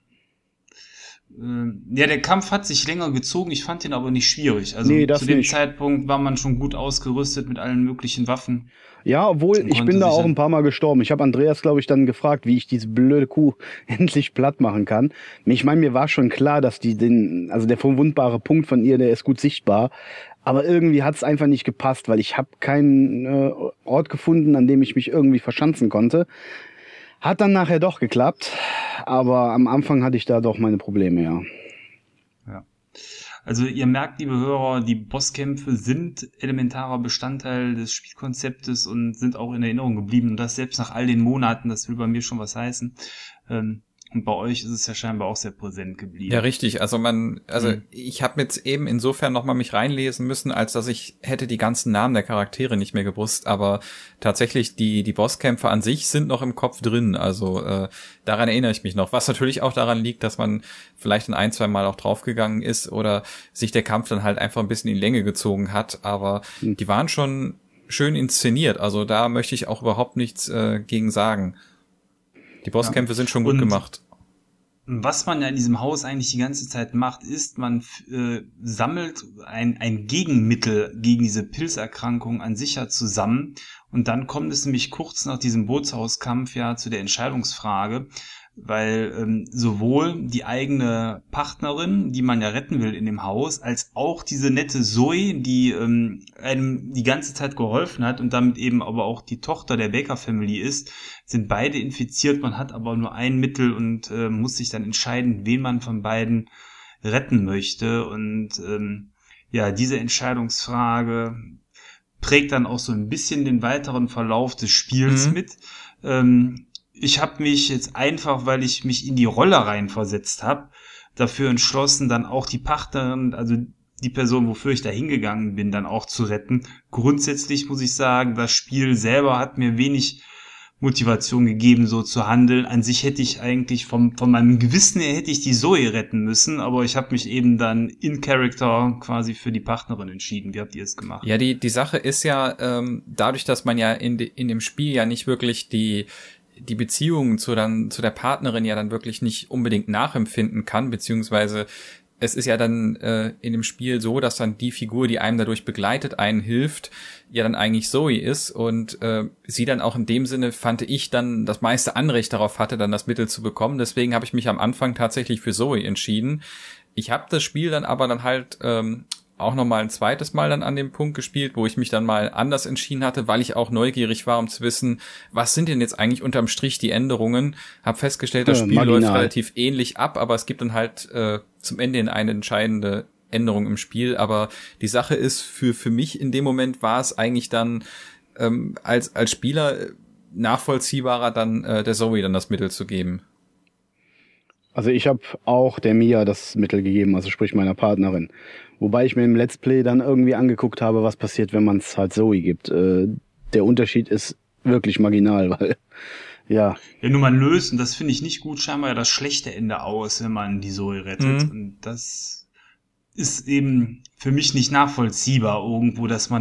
Der Kampf hat sich länger gezogen, ich fand ihn aber nicht schwierig. Also zu dem Zeitpunkt war man schon gut ausgerüstet mit allen möglichen Waffen. Ja, obwohl ich bin da auch ein paar Mal gestorben. Ich habe Andreas, glaube ich, dann gefragt, wie ich diese blöde Kuh endlich platt machen kann. Ich meine, mir war schon klar, dass der verwundbare Punkt von ihr, der ist gut sichtbar. Aber irgendwie hat es einfach nicht gepasst, weil ich habe keinen Ort gefunden, an dem ich mich irgendwie verschanzen konnte. Hat dann nachher doch geklappt, aber am Anfang hatte ich da doch meine Probleme, ja. Ja. Also ihr merkt, liebe Hörer, die Bosskämpfe sind elementarer Bestandteil des Spielkonzeptes und sind auch in Erinnerung geblieben. Und das selbst nach all den Monaten, das will bei mir schon was heißen. Und bei euch ist es ja scheinbar auch sehr präsent geblieben. Ja, richtig. Also ich habe jetzt eben insofern nochmal mich reinlesen müssen, als dass ich hätte die ganzen Namen der Charaktere nicht mehr gewusst. Aber tatsächlich, die Bosskämpfe an sich sind noch im Kopf drin. Also daran erinnere ich mich noch. Was natürlich auch daran liegt, dass man vielleicht ein, 2 Mal auch draufgegangen ist oder sich der Kampf dann halt einfach ein bisschen in die Länge gezogen hat. Aber die waren schon schön inszeniert. Also da möchte ich auch überhaupt nichts gegen sagen. Die Bosskämpfe sind schon gut gemacht. Was man ja in diesem Haus eigentlich die ganze Zeit macht, ist, man sammelt ein Gegenmittel gegen diese Pilzerkrankung an sich ja zusammen. Und dann kommt es nämlich kurz nach diesem Bootshauskampf ja zu der Entscheidungsfrage, weil sowohl die eigene Partnerin, die man ja retten will in dem Haus, als auch diese nette Zoe, die einem die ganze Zeit geholfen hat und damit eben aber auch die Tochter der Baker Family ist, sind beide infiziert. Man hat aber nur ein Mittel und muss sich dann entscheiden, wen man von beiden retten möchte. Und diese Entscheidungsfrage prägt dann auch so ein bisschen den weiteren Verlauf des Spiels mit. ich habe mich jetzt einfach, weil ich mich in die Rolle reinversetzt habe, dafür entschlossen, dann auch die Partnerin, also die Person, wofür ich da hingegangen bin, dann auch zu retten. Grundsätzlich muss ich sagen, das Spiel selber hat mir wenig Motivation gegeben, so zu handeln. An sich hätte ich eigentlich von meinem Gewissen her hätte ich die Zoe retten müssen, aber ich habe mich eben dann in Character quasi für die Partnerin entschieden. Wie habt ihr es gemacht? Ja, die Sache ist ja, dadurch, dass man ja in dem Spiel ja nicht wirklich die Beziehung zu der Partnerin ja dann wirklich nicht unbedingt nachempfinden kann, beziehungsweise es ist ja dann in dem Spiel so, dass dann die Figur, die einem dadurch begleitet, einen hilft, ja dann eigentlich Zoe ist und sie dann auch in dem Sinne, fand ich, dann das meiste Anrecht darauf hatte, dann das Mittel zu bekommen. Deswegen habe ich mich am Anfang tatsächlich für Zoe entschieden. Ich habe das Spiel dann aber dann halt auch nochmal ein zweites Mal dann an dem Punkt gespielt, wo ich mich dann mal anders entschieden hatte, weil ich auch neugierig war, um zu wissen, was sind denn jetzt eigentlich unterm Strich die Änderungen. Hab festgestellt, das Spiel läuft relativ ähnlich ab, aber es gibt dann halt zum Ende hin eine entscheidende Änderung im Spiel. Aber die Sache ist, für mich in dem Moment war es eigentlich dann als Spieler nachvollziehbarer, dann der Zoe dann das Mittel zu geben. Also ich habe auch der Mia das Mittel gegeben, also sprich meiner Partnerin. Wobei ich mir im Let's Play dann irgendwie angeguckt habe, was passiert, wenn man es halt Zoe gibt. Der Unterschied ist wirklich marginal, weil, ja. Ja, nur man löst, und das finde ich nicht gut, scheinbar ja das schlechte Ende aus, wenn man die Zoe rettet. Mhm. Und das ist eben für mich nicht nachvollziehbar irgendwo, dass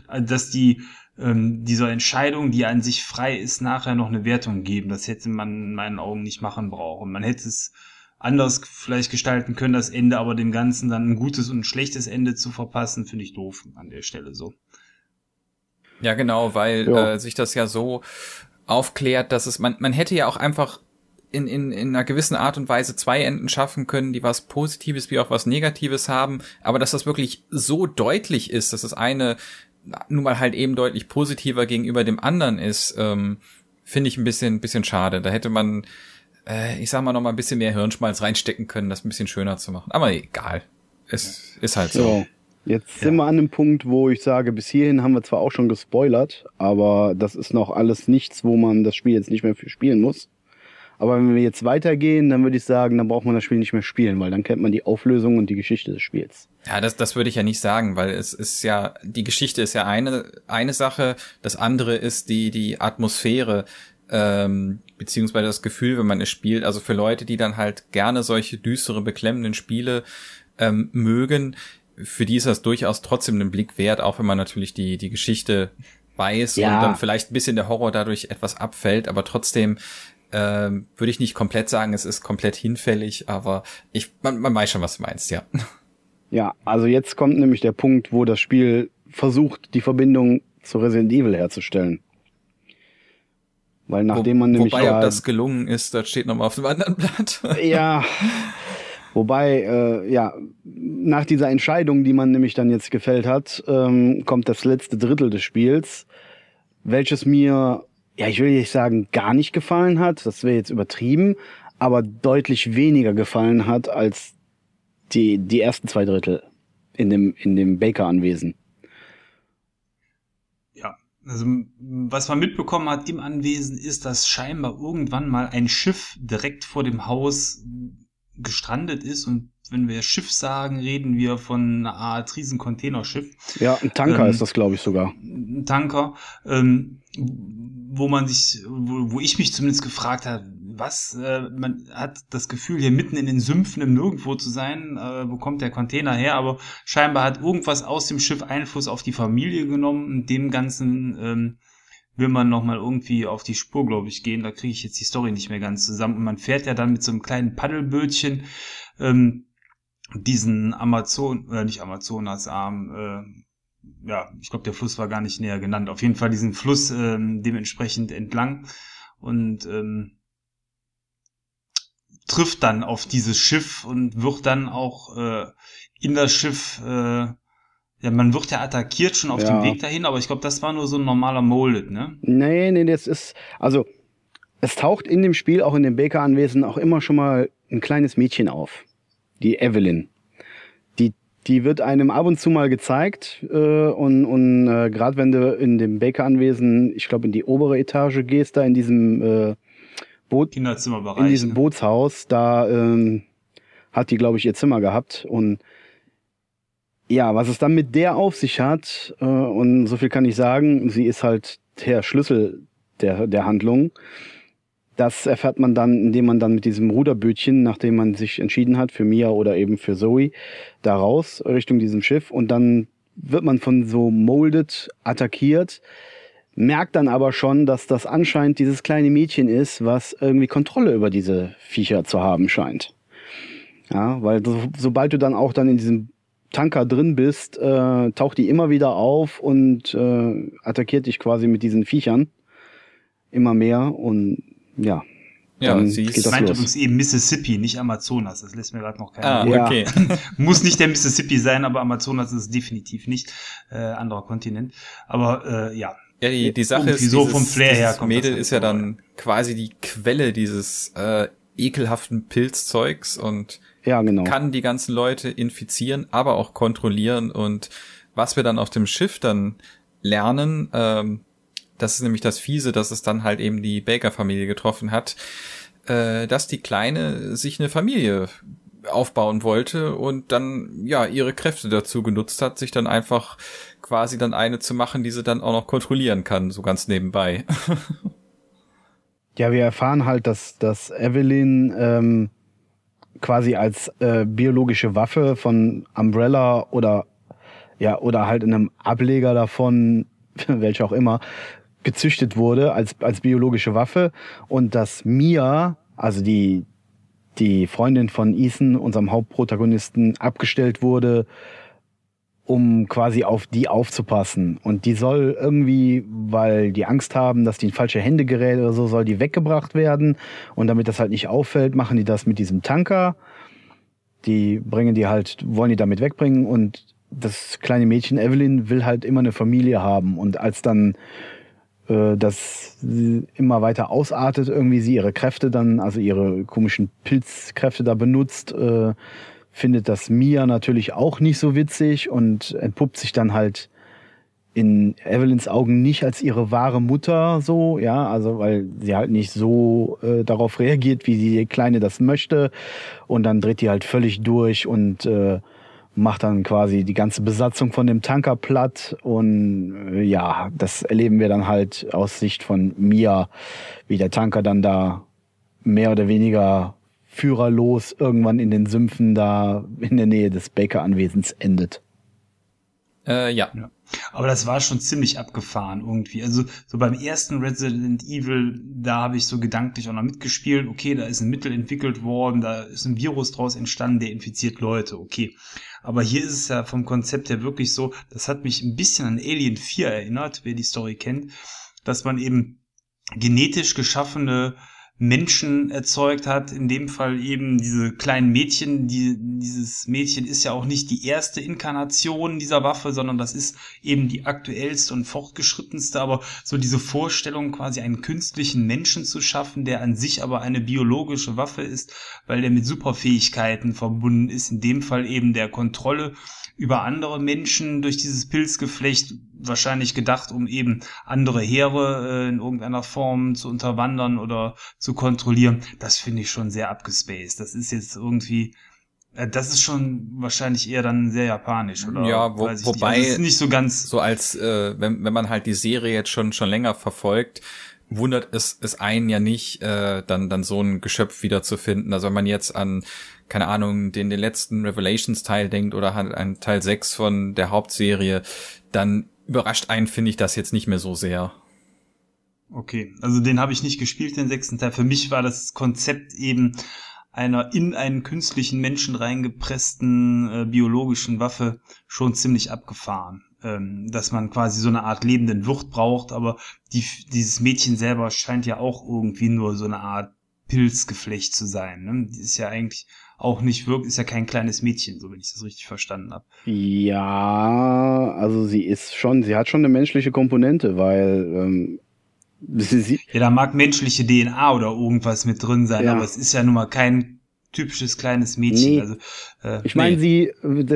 dieser Entscheidung, die an sich frei ist, nachher noch eine Wertung geben. Das hätte man in meinen Augen nicht machen brauchen. Man hätte es anders vielleicht gestalten können, das Ende, aber dem Ganzen dann ein gutes und ein schlechtes Ende zu verpassen, finde ich doof an der Stelle so. Ja, genau, weil sich das ja so aufklärt, dass man hätte ja auch einfach in einer gewissen Art und Weise zwei Enden schaffen können, die was Positives wie auch was Negatives haben, aber dass das wirklich so deutlich ist, dass das eine nun mal halt eben deutlich positiver gegenüber dem anderen ist, finde ich ein bisschen schade. Da hätte man ich sag mal, noch mal ein bisschen mehr Hirnschmalz reinstecken können, das ein bisschen schöner zu machen. Aber egal. Es ist halt so. Jetzt sind wir an einem Punkt, wo ich sage, bis hierhin haben wir zwar auch schon gespoilert, aber das ist noch alles nichts, wo man das Spiel jetzt nicht mehr für spielen muss. Aber wenn wir jetzt weitergehen, dann würde ich sagen, dann braucht man das Spiel nicht mehr spielen, weil dann kennt man die Auflösung und die Geschichte des Spiels. Ja, das würde ich ja nicht sagen, weil es ist ja, die Geschichte ist ja eine Sache, das andere ist die Atmosphäre, beziehungsweise das Gefühl, wenn man es spielt. Also für Leute, die dann halt gerne solche düstere, beklemmenden Spiele mögen, für die ist das durchaus trotzdem einen Blick wert, auch wenn man natürlich die Geschichte weiß und dann vielleicht ein bisschen der Horror dadurch etwas abfällt, aber trotzdem würde ich nicht komplett sagen, es ist komplett hinfällig, aber man weiß schon, was du meinst, ja. Ja, also jetzt kommt nämlich der Punkt, wo das Spiel versucht, die Verbindung zu Resident Evil herzustellen. Weil nachdem man nämlich wobei, ob das gelungen ist, das steht nochmal auf dem anderen Blatt. Ja, wobei, nach dieser Entscheidung, die man nämlich dann jetzt gefällt hat, kommt das letzte Drittel des Spiels, welches mir, ich will nicht sagen, gar nicht gefallen hat, das wäre jetzt übertrieben, aber deutlich weniger gefallen hat als die ersten 2 Drittel in dem Baker-Anwesen. Also, was man mitbekommen hat im Anwesen ist, dass scheinbar irgendwann mal ein Schiff direkt vor dem Haus gestrandet ist. Und wenn wir Schiff sagen, reden wir von einer Art riesen Containerschiff. Ja, ein Tanker ist das, glaube ich, sogar. Ein Tanker, wo ich mich zumindest gefragt habe, man hat das Gefühl, hier mitten in den Sümpfen im Nirgendwo zu sein, wo kommt der Container her, aber scheinbar hat irgendwas aus dem Schiff Einfluss auf die Familie genommen und dem Ganzen will man nochmal irgendwie auf die Spur, glaube ich, gehen, da kriege ich jetzt die Story nicht mehr ganz zusammen und man fährt ja dann mit so einem kleinen Paddelbötchen diesen nicht Amazonasarm, ich glaube, der Fluss war gar nicht näher genannt, auf jeden Fall diesen Fluss dementsprechend entlang und trifft dann auf dieses Schiff und wird dann auch in das Schiff, man wird ja attackiert schon auf dem Weg dahin, aber ich glaube, das war nur so ein normaler Molded, ne? Nee, das ist, also es taucht in dem Spiel, auch in dem Baker-Anwesen, auch immer schon mal ein kleines Mädchen auf, die Evelyn. Die wird einem ab und zu mal gezeigt und gerade wenn du in dem Baker-Anwesen, ich glaube, in die obere Etage gehst, da in diesem Kinderzimmerbereich. In diesem Bootshaus, da hat die, glaube ich, ihr Zimmer gehabt. Und ja, was es dann mit der auf sich hat, und so viel kann ich sagen, sie ist halt der Schlüssel der Handlung. Das erfährt man dann, indem man dann mit diesem Ruderbötchen, nachdem man sich entschieden hat, für Mia oder eben für Zoe, da raus Richtung diesem Schiff. Und dann wird man von so Molded attackiert, merkt dann aber schon, dass das anscheinend dieses kleine Mädchen ist, was irgendwie Kontrolle über diese Viecher zu haben scheint. Ja, weil sobald du dann auch dann in diesem Tanker drin bist, taucht die immer wieder auf und attackiert dich quasi mit diesen Viechern immer mehr und ja. Ja, sie meint übrigens eben Mississippi, nicht Amazonas. Das lässt mir gerade noch keiner. Okay. Muss nicht der Mississippi sein, aber Amazonas ist es definitiv nicht. Anderer Kontinent. Aber ja. Ja, die Sache ist, so vom Flair her kommt Mädel ist ja dann quasi die Quelle dieses ekelhaften Pilzzeugs und ja, genau. kann die ganzen Leute infizieren, aber auch kontrollieren. Und was wir dann auf dem Schiff dann lernen, das ist nämlich das Fiese, dass es dann halt eben die Baker-Familie getroffen hat, dass die Kleine sich eine Familie aufbauen wollte und dann ja ihre Kräfte dazu genutzt hat, sich dann einfach quasi dann eine zu machen, die sie dann auch noch kontrollieren kann, so ganz nebenbei. Ja, wir erfahren halt, dass Evelyn quasi als biologische Waffe von Umbrella oder halt in einem Ableger davon, welcher auch immer, gezüchtet wurde als biologische Waffe und dass Mia, also die Freundin von Ethan, unserem Hauptprotagonisten, abgestellt wurde, um quasi auf die aufzupassen. Und die soll irgendwie, weil die Angst haben, dass die in falsche Hände gerät oder so, soll die weggebracht werden. Und damit das halt nicht auffällt, machen die das mit diesem Tanker. Wollen die damit wegbringen. Und das kleine Mädchen Evelyn will halt immer eine Familie haben. Und als dann das immer weiter ausartet, irgendwie sie ihre Kräfte dann, also ihre komischen Pilzkräfte da benutzt, findet das Mia natürlich auch nicht so witzig und entpuppt sich dann halt in Evelyns Augen nicht als ihre wahre Mutter so, ja, also weil sie halt nicht so darauf reagiert, wie die Kleine das möchte und dann dreht die halt völlig durch und macht dann quasi die ganze Besatzung von dem Tanker platt und ja, das erleben wir dann halt aus Sicht von Mia, wie der Tanker dann da mehr oder weniger führerlos irgendwann in den Sümpfen da in der Nähe des Baker-Anwesens endet. Ja. Aber das war schon ziemlich abgefahren irgendwie. Also so beim ersten Resident Evil, da habe ich so gedanklich auch noch mitgespielt. Okay, da ist ein Mittel entwickelt worden, da ist ein Virus draus entstanden, der infiziert Leute. Okay, aber hier ist es ja vom Konzept her wirklich so, das hat mich ein bisschen an Alien 4 erinnert, wer die Story kennt, dass man eben genetisch geschaffene Menschen erzeugt hat, in dem Fall eben diese kleinen Mädchen, dieses Mädchen ist ja auch nicht die erste Inkarnation dieser Waffe, sondern das ist eben die aktuellste und fortgeschrittenste, aber so diese Vorstellung, quasi einen künstlichen Menschen zu schaffen, der an sich aber eine biologische Waffe ist, weil der mit Superfähigkeiten verbunden ist, in dem Fall eben der Kontrolle über andere Menschen durch dieses Pilzgeflecht, wahrscheinlich gedacht, um eben andere Heere in irgendeiner Form zu unterwandern oder zu kontrollieren. Das finde ich schon sehr abgespaced. Das ist jetzt irgendwie, das ist schon wahrscheinlich eher dann sehr japanisch, oder? Ja, wobei also ist nicht so ganz so als wenn man halt die Serie jetzt schon länger verfolgt, wundert es einen ja nicht, dann so ein Geschöpf wiederzufinden. Also wenn man jetzt an, keine Ahnung, den letzten Revelations-Teil denkt oder halt an Teil 6 von der Hauptserie, dann überrascht einen, finde ich, das jetzt nicht mehr so sehr. Okay, also den habe ich nicht gespielt, den 6. Teil. Für mich war das Konzept eben einer in einen künstlichen Menschen reingepressten biologischen Waffe schon ziemlich abgefahren. Dass man quasi so eine Art lebenden Wirt braucht, aber dieses Mädchen selber scheint ja auch irgendwie nur so eine Art Pilzgeflecht zu sein. Ne? Die ist ja eigentlich auch nicht wirklich, ist ja kein kleines Mädchen, so wenn ich das richtig verstanden habe. Ja, also sie hat schon eine menschliche Komponente, weil ja, da mag menschliche DNA oder irgendwas mit drin sein, ja. Aber es ist ja nun mal kein typisches kleines Mädchen. Nee. Also, ich meine,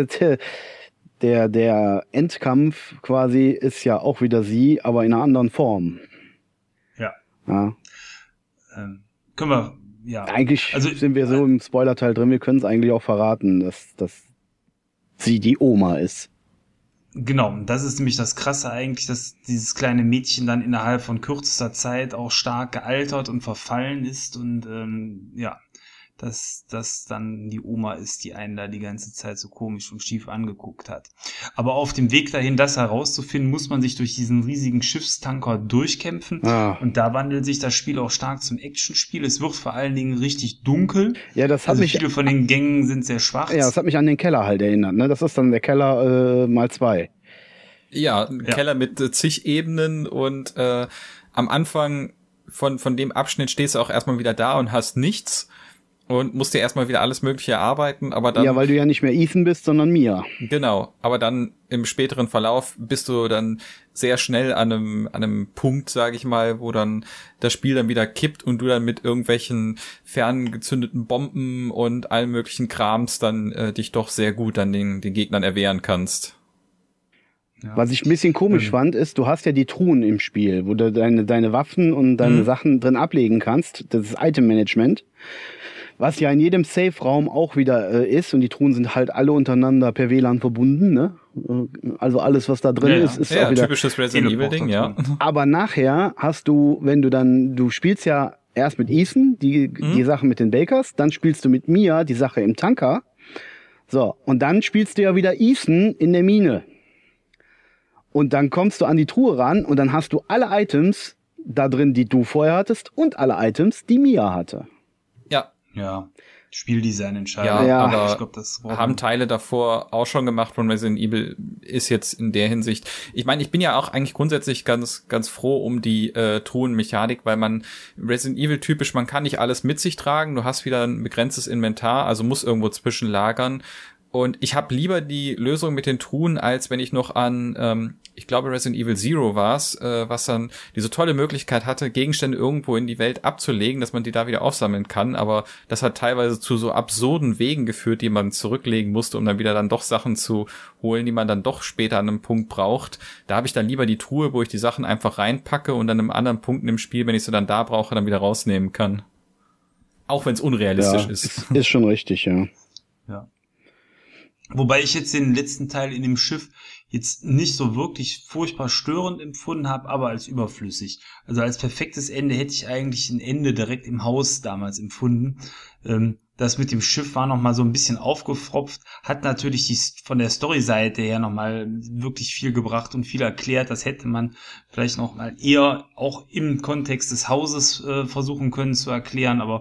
der Endkampf quasi ist ja auch wieder sie, aber in einer anderen Form. Ja. können wir, ja. Eigentlich sind wir so im Spoilerteil drin, wir können es eigentlich auch verraten, dass sie die Oma ist. Genau, und das ist nämlich das Krasse eigentlich, dass dieses kleine Mädchen dann innerhalb von kürzester Zeit auch stark gealtert und verfallen ist und dass das dann die Oma ist, die einen da die ganze Zeit so komisch und schief angeguckt hat. Aber auf dem Weg dahin, das herauszufinden, muss man sich durch diesen riesigen Schiffstanker durchkämpfen. Und da wandelt sich das Spiel auch stark zum Actionspiel. Es wird vor allen Dingen richtig dunkel. Ja, das hat mich, viele von den Gängen sind sehr schwarz. Ja, das hat mich an den Keller halt erinnert. Ne? Das ist dann der Keller mal 2. Ja, ein Keller mit zig Ebenen und am Anfang von dem Abschnitt stehst du auch erstmal wieder da und hast nichts. Und musst dir erstmal wieder alles Mögliche erarbeiten, aber dann... Ja, weil du ja nicht mehr Ethan bist, sondern Mia. Genau, aber dann im späteren Verlauf bist du dann sehr schnell an einem Punkt, sage ich mal, wo dann das Spiel dann wieder kippt und du dann mit irgendwelchen ferngezündeten Bomben und allem möglichen Krams dann dich doch sehr gut an den Gegnern erwehren kannst. Ja. Was ich ein bisschen komisch fand, ist, du hast ja die Truhen im Spiel, wo du deine Waffen und deine Sachen drin ablegen kannst. Das ist Item-Management. Was ja in jedem Safe-Raum auch wieder ist, und die Truhen sind halt alle untereinander per WLAN verbunden, ne? Also alles, was da drin ist auch wieder... typisches Resident Evil-Ding, ja. Aber nachher hast du, wenn du spielst ja erst mit Ethan, die Sache mit den Bakers, dann spielst du mit Mia die Sache im Tanker. So, und dann spielst du ja wieder Ethan in der Mine. Und dann kommst du an die Truhe ran und dann hast du alle Items da drin, die du vorher hattest, und alle Items, die Mia hatte. Ja, Spieldesign-Entscheidung. Ja, aber ich glaub, das haben Teile davor auch schon gemacht von Resident Evil, ist jetzt in der Hinsicht. Ich meine, ich bin ja auch eigentlich grundsätzlich ganz froh um die Truhenmechanik, weil man Resident Evil typisch, man kann nicht alles mit sich tragen, du hast wieder ein begrenztes Inventar, also muss irgendwo zwischenlagern. Und ich habe lieber die Lösung mit den Truhen, als wenn ich noch an, ich glaube Resident Evil Zero war's, was dann diese tolle Möglichkeit hatte, Gegenstände irgendwo in die Welt abzulegen, dass man die da wieder aufsammeln kann. Aber das hat teilweise zu so absurden Wegen geführt, die man zurücklegen musste, um dann wieder dann doch Sachen zu holen, die man dann doch später an einem Punkt braucht. Da habe ich dann lieber die Truhe, wo ich die Sachen einfach reinpacke und dann an einem anderen Punkt im Spiel, wenn ich sie dann da brauche, dann wieder rausnehmen kann. Auch wenn es unrealistisch ist. Ist schon richtig, ja. Ja. Wobei ich jetzt den letzten Teil in dem Schiff jetzt nicht so wirklich furchtbar störend empfunden habe, aber als überflüssig. Also als perfektes Ende hätte ich eigentlich ein Ende direkt im Haus damals empfunden. Das mit dem Schiff war nochmal so ein bisschen aufgefropft, hat natürlich von der Story-Seite her nochmal wirklich viel gebracht und viel erklärt. Das hätte man vielleicht noch mal eher auch im Kontext des Hauses versuchen können zu erklären, aber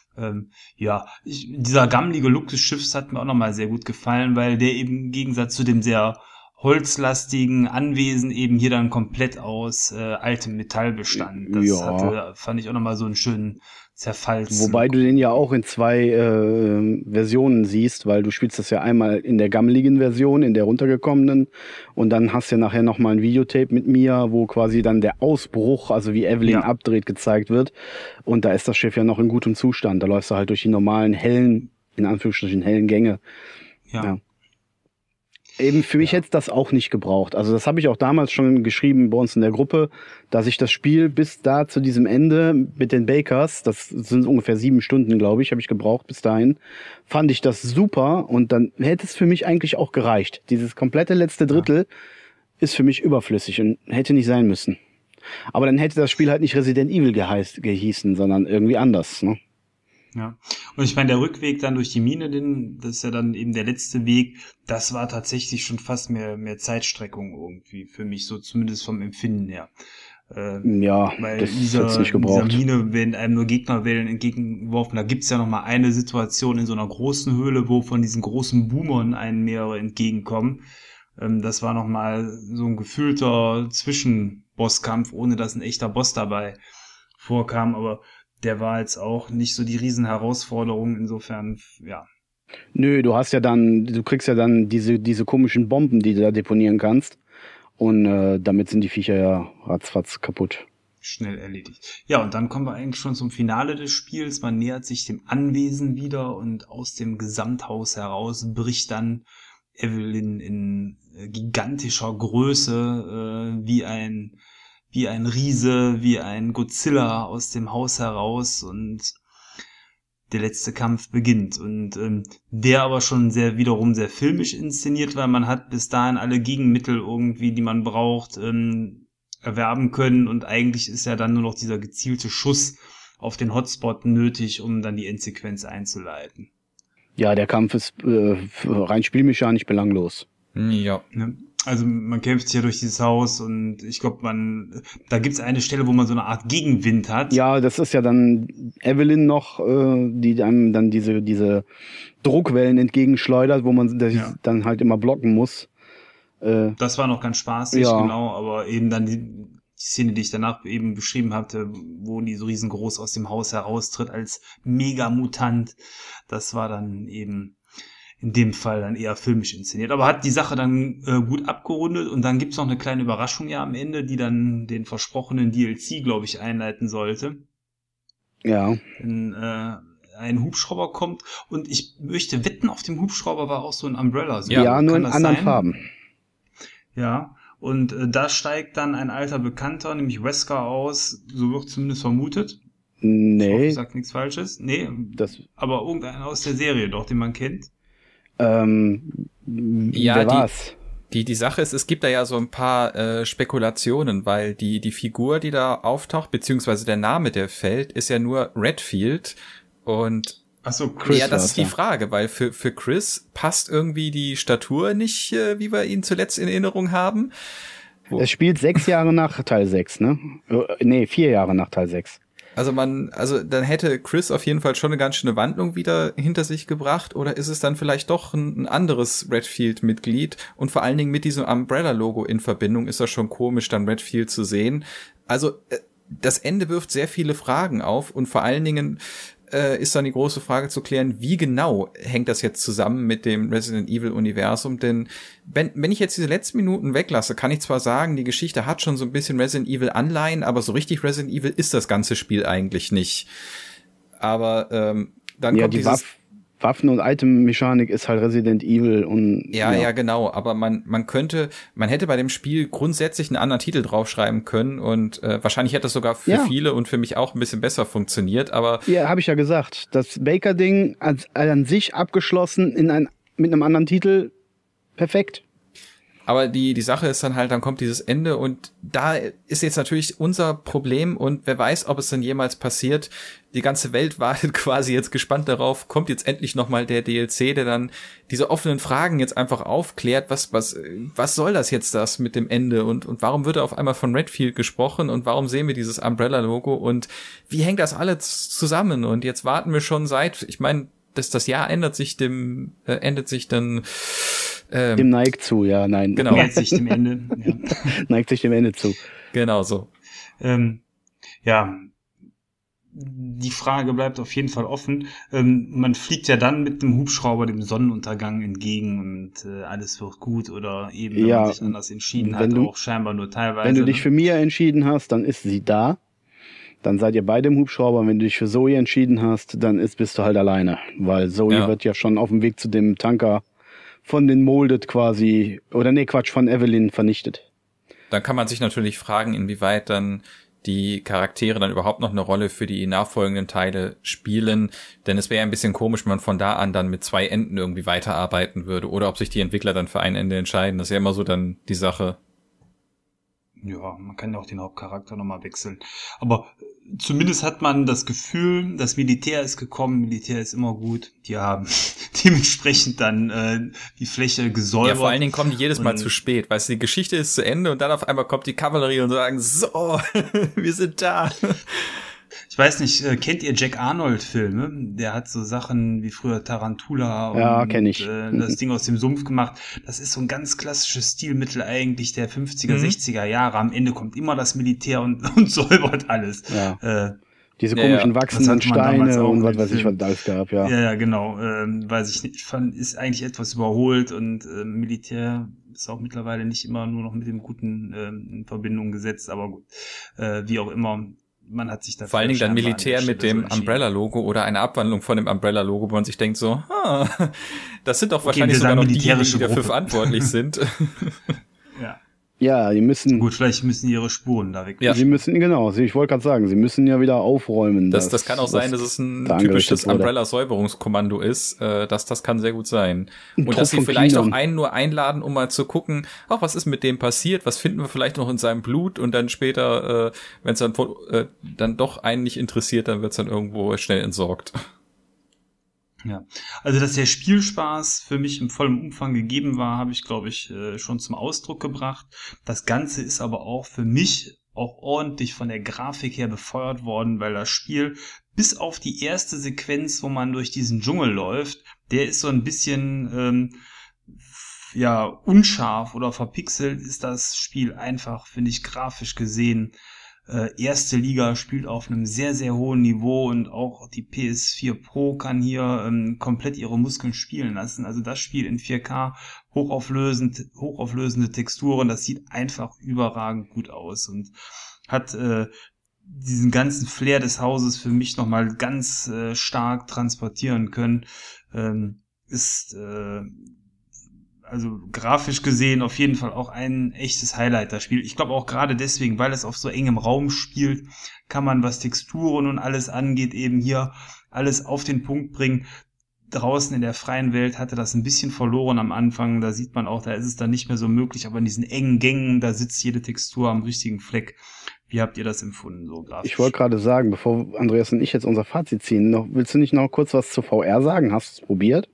dieser gammelige Look des Schiffs hat mir auch nochmal sehr gut gefallen, weil der eben im Gegensatz zu dem sehr holzlastigen Anwesen eben hier dann komplett aus altem Metall bestand. Das fand ich auch nochmal so einen schönen Zerfalls. Wobei du den ja auch in 2 Versionen siehst, weil du spielst das ja einmal in der gammeligen Version, in der runtergekommenen, und dann hast du ja nachher nochmal ein Videotape mit Mia, wo quasi dann der Ausbruch, also wie Evelyn abdreht, gezeigt wird. Und da ist das Schiff ja noch in gutem Zustand. Da läufst du halt durch die normalen hellen, in Anführungsstrichen hellen Gänge. Ja. Eben für mich hätte das auch nicht gebraucht. Also das habe ich auch damals schon geschrieben bei uns in der Gruppe, dass ich das Spiel bis da zu diesem Ende mit den Bakers, das sind ungefähr 7 Stunden, glaube ich, habe ich gebraucht bis dahin, fand ich das super, und dann hätte es für mich eigentlich auch gereicht. Dieses komplette letzte Drittel ist für mich überflüssig und hätte nicht sein müssen. Aber dann hätte das Spiel halt nicht Resident Evil gehießen, sondern irgendwie anders, ne? Ja, und ich meine, der Rückweg dann durch die Mine, das ist ja dann eben der letzte Weg, das war tatsächlich schon fast mehr Zeitstreckung irgendwie für mich, so zumindest vom Empfinden her. Weil das in nicht gebraucht. dieser Mine werden einem nur Gegnerwellen entgegengeworfen. Da gibt's ja noch mal eine Situation in so einer großen Höhle, wo von diesen großen Boomern einen mehrere entgegenkommen. Das war noch mal so ein gefühlter Zwischenbosskampf, ohne dass ein echter Boss dabei vorkam, aber der war jetzt auch nicht so die Riesenherausforderung, insofern, ja. Nö, du kriegst ja dann diese komischen Bomben, die du da deponieren kannst. Und damit sind die Viecher ja ratzfatz kaputt. Schnell erledigt. Ja, und dann kommen wir eigentlich schon zum Finale des Spiels. Man nähert sich dem Anwesen wieder und aus dem Gesamthaus heraus bricht dann Evelyn in gigantischer Größe wie ein Riese, wie ein Godzilla aus dem Haus heraus, und der letzte Kampf beginnt. Und der aber schon wiederum sehr filmisch inszeniert, weil man hat bis dahin alle Gegenmittel irgendwie, die man braucht, erwerben können. Und eigentlich ist ja dann nur noch dieser gezielte Schuss auf den Hotspot nötig, um dann die Endsequenz einzuleiten. Ja, der Kampf ist rein spielmechanisch belanglos. Ja. Also man kämpft hier durch dieses Haus und ich glaube, da gibt's eine Stelle, wo man so eine Art Gegenwind hat. Ja, das ist ja dann Evelyn noch, die einem dann diese Druckwellen entgegenschleudert, wo man dann halt immer blocken muss. Das war noch ganz spaßig, genau, aber eben dann die Szene, die ich danach eben beschrieben hatte, wo die so riesengroß aus dem Haus heraustritt als Mega-Mutant, das war dann eben in dem Fall dann eher filmisch inszeniert. Aber hat die Sache dann gut abgerundet und dann gibt's noch eine kleine Überraschung ja am Ende, die dann den versprochenen DLC, glaube ich, einleiten sollte. Ja. Wenn ein Hubschrauber kommt und ich möchte wetten, auf dem Hubschrauber war auch so ein Umbrella. Ja, nur in anderen Farben. Ja, und da steigt dann ein alter Bekannter, nämlich Wesker aus, so wird zumindest vermutet. Nee. Ich hoffe, ich sag nichts Falsches. Nee, aber irgendeiner aus der Serie doch, den man kennt. Wer war's? Die Sache ist, es gibt da ja so ein paar Spekulationen, weil die Figur, die da auftaucht, beziehungsweise der Name, der fällt, ist ja nur Redfield und ach so, Chris. Ja, das ist die Frage, weil für Chris passt irgendwie die Statur nicht, wie wir ihn zuletzt in Erinnerung haben. Es spielt 6 Jahre nach Teil 6, ne? Nee, 4 Jahre nach Teil 6. Also dann hätte Chris auf jeden Fall schon eine ganz schöne Wandlung wieder hinter sich gebracht, oder ist es dann vielleicht doch ein anderes Redfield-Mitglied? Und vor allen Dingen mit diesem Umbrella-Logo in Verbindung ist das schon komisch, dann Redfield zu sehen. Also das Ende wirft sehr viele Fragen auf und vor allen Dingen ist dann die große Frage zu klären, wie genau hängt das jetzt zusammen mit dem Resident Evil Universum, denn wenn ich jetzt diese letzten Minuten weglasse, kann ich zwar sagen, die Geschichte hat schon so ein bisschen Resident Evil Anleihen, aber so richtig Resident Evil ist das ganze Spiel eigentlich nicht. Aber dann kommt dieses Waffen- und Item-Mechanik ist halt Resident Evil und ja, genau, aber man hätte bei dem Spiel grundsätzlich einen anderen Titel draufschreiben können und wahrscheinlich hätte das sogar für viele und für mich auch ein bisschen besser funktioniert, aber ja, habe ich ja gesagt, das Baker-Ding an sich abgeschlossen mit einem anderen Titel, perfekt. Aber die Sache ist dann halt, dann kommt dieses Ende und da ist jetzt natürlich unser Problem und wer weiß, ob es dann jemals passiert. Die ganze Welt wartet quasi jetzt gespannt darauf, kommt jetzt endlich nochmal der DLC, der dann diese offenen Fragen jetzt einfach aufklärt. Was soll das jetzt mit dem Ende und warum wird auf einmal von Redfield gesprochen und warum sehen wir dieses Umbrella-Logo und wie hängt das alles zusammen? Und jetzt warten wir schon ich meine, das Jahr endet sich dann dem neigt zu, ja, nein. Genau. Neigt sich dem Ende. Ja. Neigt sich dem Ende zu. Genau so. Ja, die Frage bleibt auf jeden Fall offen. Man fliegt ja dann mit dem Hubschrauber dem Sonnenuntergang entgegen und alles wird gut oder eben, wenn man sich anders entschieden hat, auch scheinbar nur teilweise. Wenn du dich für Mia entschieden hast, dann ist sie da. Dann seid ihr beide im Hubschrauber. Wenn du dich für Zoe entschieden hast, dann bist du halt alleine. Weil Zoe wird ja schon auf dem Weg zu dem Tanker von den Molded quasi, von Evelyn vernichtet. Dann kann man sich natürlich fragen, inwieweit dann die Charaktere dann überhaupt noch eine Rolle für die nachfolgenden Teile spielen, denn es wäre ja ein bisschen komisch, wenn man von da an dann mit 2 Enden irgendwie weiterarbeiten würde oder ob sich die Entwickler dann für ein Ende entscheiden. Das ist ja immer so dann die Sache. Ja, man kann ja auch den Hauptcharakter nochmal wechseln. Aber zumindest hat man das Gefühl, das Militär ist gekommen, Militär ist immer gut. Die haben dementsprechend dann die Fläche gesäubert. Ja, vor allen Dingen kommen die jedes Mal zu spät. Weißt du, die Geschichte ist zu Ende und dann auf einmal kommt die Kavallerie und sagen, so, wir sind da. Ich weiß nicht, kennt ihr Jack Arnold-Filme? Der hat so Sachen wie früher Tarantula und kenn ich. Das Ding aus dem Sumpf gemacht. Das ist so ein ganz klassisches Stilmittel eigentlich der 50er, 60er Jahre. Am Ende kommt immer das Militär und säubert alles. Ja. Diese komischen wachsenden Steine und was weiß ich, was da alles gab, ja. Ja, genau. Weiß ich nicht, ist eigentlich etwas überholt und Militär ist auch mittlerweile nicht immer nur noch mit dem Guten in Verbindung gesetzt, aber gut, wie auch immer. Man hat sich da vor allen Dingen dann Militär mit dem Umbrella-Logo oder eine Abwandlung von dem Umbrella-Logo, wo man sich denkt so, das sind doch wahrscheinlich sogar noch diejenigen, die dafür verantwortlich sind. Ja. Ja, die müssen... Gut, vielleicht müssen ihre Spuren da weg. Ja. Sie müssen, genau, ich wollte gerade sagen, sie müssen ja wieder aufräumen. Das kann auch sein, dass es ein typisches Umbrella-Säuberungskommando ist. Das kann sehr gut sein. Und dass sie vielleicht auch einen nur einladen, um mal zu gucken, was ist mit dem passiert, was finden wir vielleicht noch in seinem Blut, und dann später, wenn es dann doch einen nicht interessiert, dann wird es dann irgendwo schnell entsorgt. Ja, also dass der Spielspaß für mich im vollen Umfang gegeben war, habe ich, glaube ich, schon zum Ausdruck gebracht. Das Ganze ist aber auch für mich auch ordentlich von der Grafik her befeuert worden, weil das Spiel bis auf die erste Sequenz, wo man durch diesen Dschungel läuft, der ist so ein bisschen unscharf oder verpixelt, ist das Spiel einfach, finde ich, grafisch gesehen erste Liga, spielt auf einem sehr, sehr hohen Niveau, und auch die PS4 Pro kann hier komplett ihre Muskeln spielen lassen. Also das Spiel in 4K, hochauflösende Texturen, das sieht einfach überragend gut aus und hat diesen ganzen Flair des Hauses für mich nochmal ganz stark transportieren können. Also grafisch gesehen auf jeden Fall auch ein echtes Highlight, das Spiel. Ich glaube auch gerade deswegen, weil es auf so engem Raum spielt, kann man, was Texturen und alles angeht, eben hier alles auf den Punkt bringen. Draußen in der freien Welt hatte das ein bisschen verloren am Anfang. Da sieht man auch, da ist es dann nicht mehr so möglich. Aber in diesen engen Gängen, da sitzt jede Textur am richtigen Fleck. Wie habt ihr das empfunden, so grafisch? Ich wollte gerade sagen, bevor Andreas und ich jetzt unser Fazit ziehen, willst du nicht noch kurz was zu VR sagen? Hast du es probiert?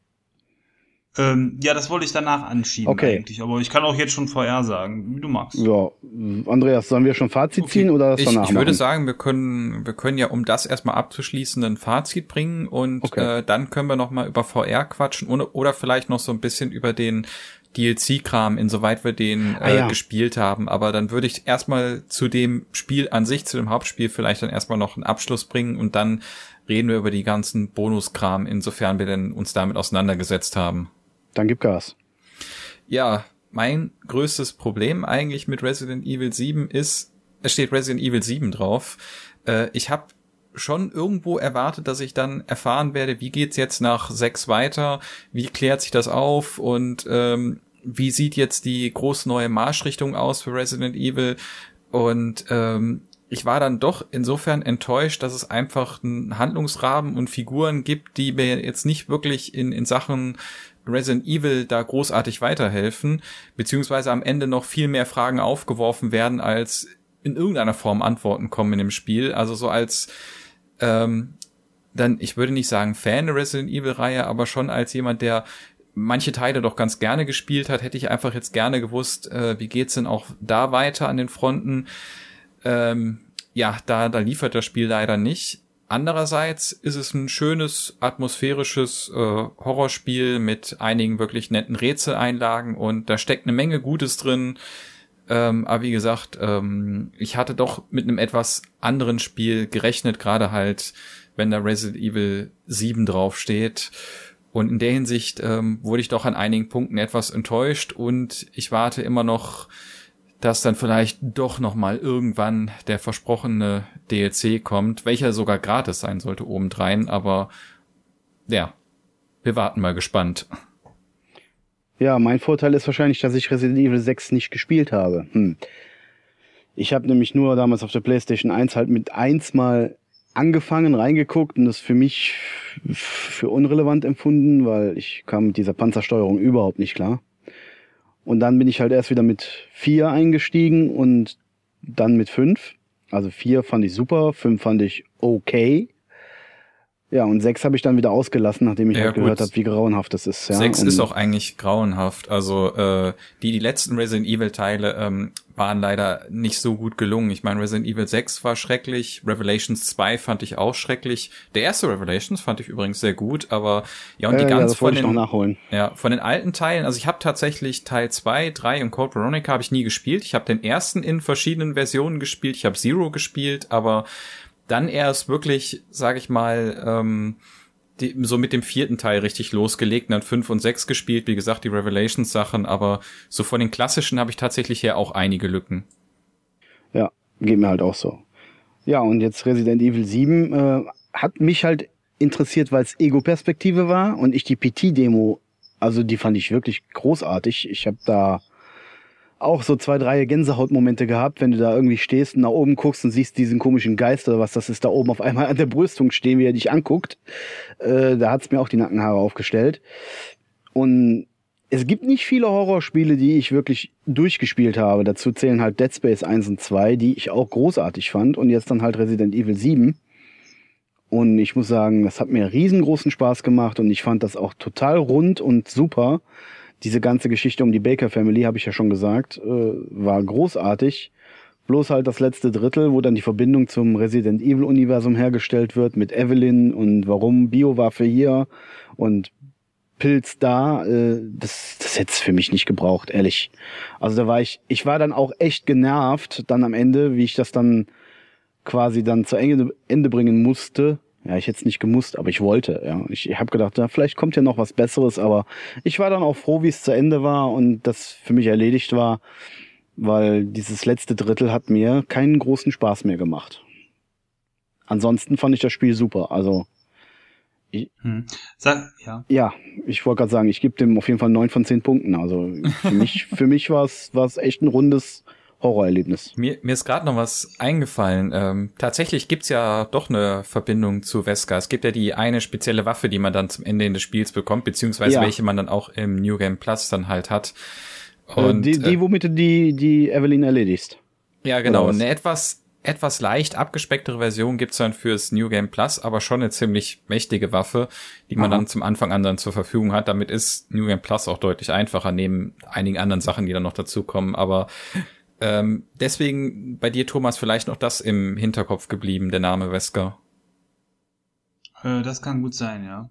Ja, das wollte ich danach anschieben eigentlich, aber ich kann auch jetzt schon VR sagen, wie du magst. Ja, Andreas, sollen wir schon Fazit ziehen oder das danach machen? Ich würde sagen, wir können ja, um das erstmal abzuschließen, ein Fazit bringen, und dann können wir nochmal über VR quatschen oder vielleicht noch so ein bisschen über den DLC-Kram, insoweit wir den gespielt haben. Aber dann würde ich erstmal zu dem Spiel an sich, zu dem Hauptspiel, vielleicht dann erstmal noch einen Abschluss bringen, und dann reden wir über die ganzen Bonuskram, insofern wir denn uns damit auseinandergesetzt haben. Dann gib Gas. Ja, mein größtes Problem eigentlich mit Resident Evil 7 ist, es steht Resident Evil 7 drauf. Ich habe schon irgendwo erwartet, dass ich dann erfahren werde, wie geht's jetzt nach 6 weiter, wie klärt sich das auf, und wie sieht jetzt die groß neue Marschrichtung aus für Resident Evil. Und ich war dann doch insofern enttäuscht, dass es einfach einen Handlungsrahmen und Figuren gibt, die mir jetzt nicht wirklich in Sachen Resident Evil da großartig weiterhelfen, beziehungsweise am Ende noch viel mehr Fragen aufgeworfen werden, als in irgendeiner Form Antworten kommen in dem Spiel. Also so als ich würde nicht sagen Fan der Resident Evil-Reihe, aber schon als jemand, der manche Teile doch ganz gerne gespielt hat, hätte ich einfach jetzt gerne gewusst, wie geht's denn auch da weiter an den Fronten. Da liefert das Spiel leider nicht. Andererseits ist es ein schönes, atmosphärisches Horrorspiel mit einigen wirklich netten Rätseleinlagen, und da steckt eine Menge Gutes drin. Aber wie gesagt, ich hatte doch mit einem etwas anderen Spiel gerechnet, gerade halt, wenn da Resident Evil 7 draufsteht. Und in der Hinsicht wurde ich doch an einigen Punkten etwas enttäuscht, und ich warte immer noch, dass dann vielleicht doch nochmal irgendwann der versprochene DLC kommt, welcher sogar gratis sein sollte obendrein, aber ja, wir warten mal gespannt. Ja, mein Vorteil ist wahrscheinlich, dass ich Resident Evil 6 nicht gespielt habe. Ich habe nämlich nur damals auf der PlayStation 1 halt mit 1 mal angefangen, reingeguckt, und das für mich für unrelevant empfunden, weil ich kam mit dieser Panzersteuerung überhaupt nicht klar. Und dann bin ich halt erst wieder mit 4 eingestiegen und dann mit 5. Also 4 fand ich super, 5 fand ich okay. Ja, und 6 habe ich dann wieder ausgelassen, nachdem ich gehört habe, wie grauenhaft das ist. Ja, 6 ist auch eigentlich grauenhaft. Also die letzten Resident Evil Teile waren leider nicht so gut gelungen. Ich meine, Resident Evil 6 war schrecklich, Revelations 2 fand ich auch schrecklich. Der erste Revelations fand ich übrigens sehr gut, aber ja, und die ganz von den, noch nachholen. Ja, von den alten Teilen, also ich habe tatsächlich Teil 2, 3 und Code Veronica habe ich nie gespielt. Ich habe den ersten in verschiedenen Versionen gespielt, ich habe Zero gespielt, aber dann erst wirklich, sage ich mal, so mit dem 4. Teil richtig losgelegt, und dann 5 und 6 gespielt, wie gesagt, die Revelations-Sachen, aber so von den klassischen habe ich tatsächlich ja auch einige Lücken. Ja, geht mir halt auch so. Ja, und jetzt Resident Evil 7 hat mich halt interessiert, weil es Ego-Perspektive war, und ich die PT-Demo, also die fand ich wirklich großartig. Ich habe da auch so 2, 3 Gänsehautmomente gehabt, wenn du da irgendwie stehst und nach oben guckst und siehst diesen komischen Geist oder was das ist, da oben auf einmal an der Brüstung stehen, wie er dich anguckt. Da hat's mir auch die Nackenhaare aufgestellt. Und es gibt nicht viele Horrorspiele, die ich wirklich durchgespielt habe. Dazu zählen halt Dead Space 1 und 2, die ich auch großartig fand. Und jetzt dann halt Resident Evil 7. Und ich muss sagen, das hat mir riesengroßen Spaß gemacht und ich fand das auch total rund und super. Diese ganze Geschichte um die Baker Family, habe ich ja schon gesagt, war großartig. Bloß halt das letzte Drittel, wo dann die Verbindung zum Resident Evil Universum hergestellt wird mit Evelyn und warum Biowaffe hier und Pilz da, das hätte es für mich nicht gebraucht, ehrlich. Also da war ich war dann auch echt genervt dann am Ende, wie ich das dann quasi dann zu Ende bringen musste. Ja, ich hätte es nicht gemusst, aber ich wollte. Ja, ich habe gedacht, ja, vielleicht kommt ja noch was Besseres, aber ich war dann auch froh, wie es zu Ende war und das für mich erledigt war, weil dieses letzte Drittel hat mir keinen großen Spaß mehr gemacht. Ansonsten fand ich das Spiel super. Also ja, ich wollte gerade sagen, ich gebe dem auf jeden Fall 9 von 10 Punkten. Also für mich war es echt ein rundes Horrorerlebnis. Mir ist gerade noch was eingefallen. Tatsächlich gibt's ja doch eine Verbindung zu Wesker. Es gibt ja die eine spezielle Waffe, die man dann zum Ende des Spiels bekommt, beziehungsweise welche man dann auch im New Game Plus dann halt hat. Und die womit du die Evelyn erledigst. Ja, genau. Eine etwas leicht abgespecktere Version gibt's dann fürs New Game Plus, aber schon eine ziemlich mächtige Waffe, die man dann zum Anfang an dann zur Verfügung hat. Damit ist New Game Plus auch deutlich einfacher, neben einigen anderen Sachen, die dann noch dazukommen. Aber deswegen bei dir, Thomas, vielleicht noch das im Hinterkopf geblieben, der Name Wesker. Das kann gut sein, ja.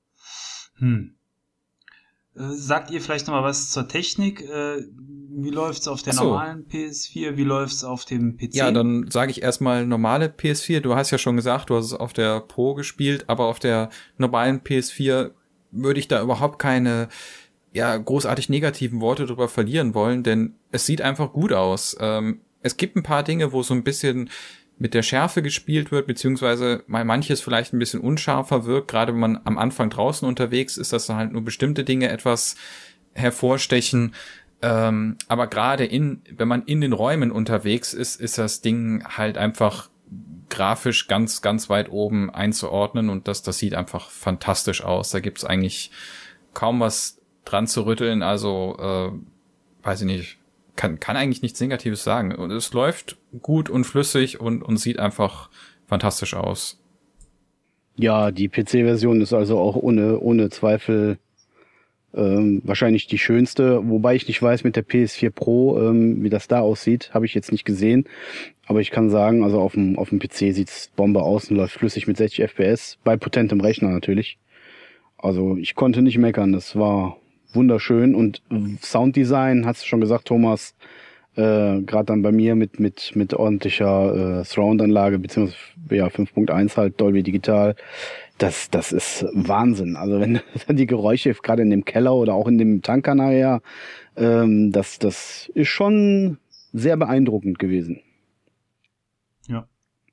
Sagt ihr vielleicht noch mal was zur Technik? Wie läuft's auf der normalen PS4? Wie läuft's auf dem PC? Ja, dann sage ich erstmal normale PS4. Du hast ja schon gesagt, du hast es auf der Pro gespielt, aber auf der normalen PS4 würde ich da überhaupt keine großartig negativen Worte drüber verlieren wollen, denn es sieht einfach gut aus. Es gibt ein paar Dinge, wo so ein bisschen mit der Schärfe gespielt wird, beziehungsweise mal manches vielleicht ein bisschen unscharfer wirkt. Gerade wenn man am Anfang draußen unterwegs ist, dass da halt nur bestimmte Dinge etwas hervorstechen. Aber gerade wenn man in den Räumen unterwegs ist, ist das Ding halt einfach grafisch ganz, ganz weit oben einzuordnen und das sieht einfach fantastisch aus. Da gibt's eigentlich kaum was dran zu rütteln, also weiß ich nicht, kann eigentlich nichts Negatives sagen. Und es läuft gut und flüssig und sieht einfach fantastisch aus. Ja, die PC-Version ist also auch ohne Zweifel wahrscheinlich die schönste, wobei ich nicht weiß mit der PS4 Pro, wie das da aussieht, habe ich jetzt nicht gesehen. Aber ich kann sagen, also auf dem PC sieht's Bombe aus und läuft flüssig mit 60 FPS, bei potentem Rechner natürlich. Also ich konnte nicht meckern, das war wunderschön und Sounddesign, hast du schon gesagt, Thomas, gerade dann bei mir mit ordentlicher Surround-Anlage, beziehungsweise 5.1 halt, Dolby Digital, das ist Wahnsinn. Also wenn dann die Geräusche gerade in dem Keller oder auch in dem Tanker nachher, das ist schon sehr beeindruckend gewesen. Ja.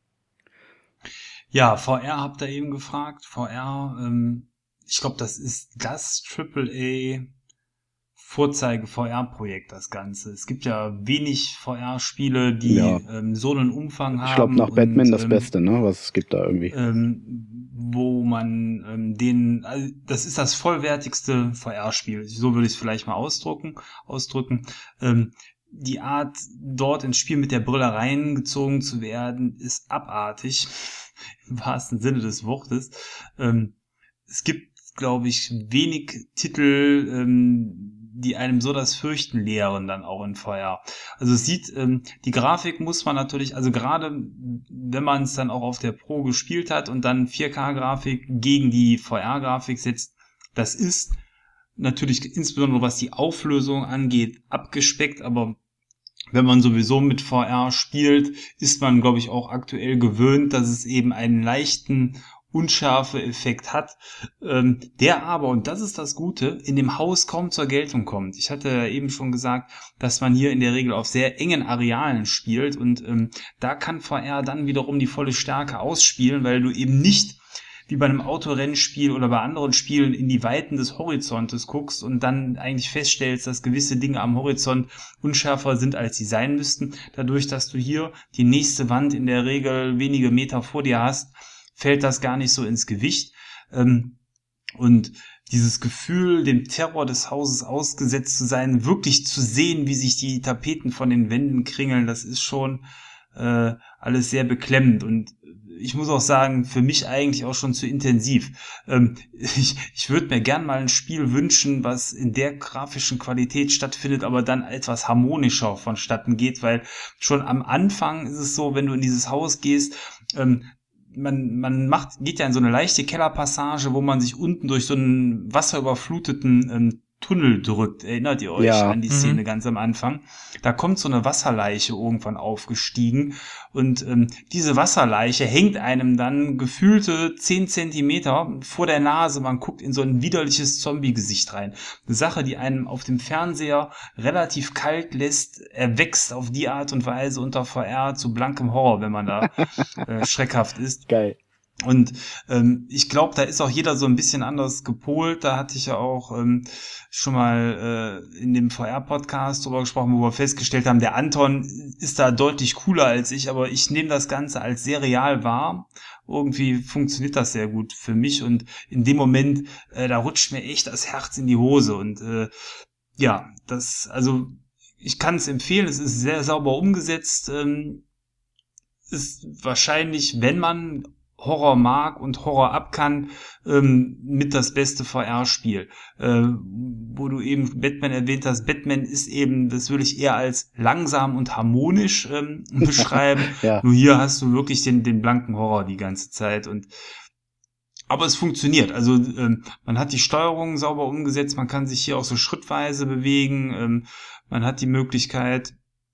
Ja, VR habt ihr eben gefragt. VR, ich glaube, das ist das AAA Vorzeige-VR-Projekt, das Ganze. Es gibt ja wenig VR-Spiele, die so einen Umfang haben. Ich glaube, nach Batman das Beste, ne? Was es gibt da irgendwie. Wo man also das ist das vollwertigste VR-Spiel. So würde ich es vielleicht mal ausdrücken. Die Art, dort ins Spiel mit der Brille reingezogen zu werden, ist abartig. Im wahrsten Sinne des Wortes. Es gibt, glaube ich, wenig Titel, die einem so das Fürchten lehren dann auch in VR. Also es sieht, die Grafik muss man natürlich, also gerade wenn man es dann auch auf der Pro gespielt hat und dann 4K-Grafik gegen die VR-Grafik setzt, das ist natürlich insbesondere was die Auflösung angeht, abgespeckt, aber wenn man sowieso mit VR spielt, ist man, glaube ich, auch aktuell gewöhnt, dass es eben einen leichten Unschärfe-Effekt hat, der aber, und das ist das Gute, in dem Haus kaum zur Geltung kommt. Ich hatte ja eben schon gesagt, dass man hier in der Regel auf sehr engen Arealen spielt und da kann VR dann wiederum die volle Stärke ausspielen, weil du eben nicht wie bei einem Autorennspiel oder bei anderen Spielen in die Weiten des Horizontes guckst und dann eigentlich feststellst, dass gewisse Dinge am Horizont unschärfer sind, als sie sein müssten. Dadurch, dass du hier die nächste Wand in der Regel wenige Meter vor dir hast, fällt das gar nicht so ins Gewicht. Und dieses Gefühl, dem Terror des Hauses ausgesetzt zu sein, wirklich zu sehen, wie sich die Tapeten von den Wänden kringeln, das ist schon alles sehr beklemmend. Und ich muss auch sagen, für mich eigentlich auch schon zu intensiv. Ich würde mir gern mal ein Spiel wünschen, was in der grafischen Qualität stattfindet, aber dann etwas harmonischer vonstatten geht, weil schon am Anfang ist es so, wenn du in dieses Haus gehst, geht ja in so eine leichte Kellerpassage, wo man sich unten durch so einen wasserüberfluteten Tunnel drückt. Erinnert ihr euch an die Szene ganz am Anfang? Da kommt so eine Wasserleiche irgendwann aufgestiegen und diese Wasserleiche hängt einem dann gefühlte 10 Zentimeter vor der Nase. Man guckt in so ein widerliches Zombie-Gesicht rein. Eine Sache, die einem auf dem Fernseher relativ kalt lässt, erwächst auf die Art und Weise unter VR zu blankem Horror, wenn man da schreckhaft ist. Geil. Und ich glaube, da ist auch jeder so ein bisschen anders gepolt. Da hatte ich ja auch schon mal in dem VR-Podcast drüber gesprochen, wo wir festgestellt haben, der Anton ist da deutlich cooler als ich, aber ich nehme das Ganze als sehr real wahr. Irgendwie funktioniert das sehr gut für mich und in dem Moment, da rutscht mir echt das Herz in die Hose. Und ich kann es empfehlen, es ist sehr sauber umgesetzt, ist wahrscheinlich, wenn man Horror mag und Horror ab kann, mit das beste VR-Spiel. Wo du eben Batman erwähnt hast, Batman ist eben, das würde ich eher als langsam und harmonisch beschreiben. Ja. Nur hier hast du wirklich den blanken Horror die ganze Zeit. Aber es funktioniert. Also man hat die Steuerung sauber umgesetzt, man kann sich hier auch so schrittweise bewegen, man hat die Möglichkeit,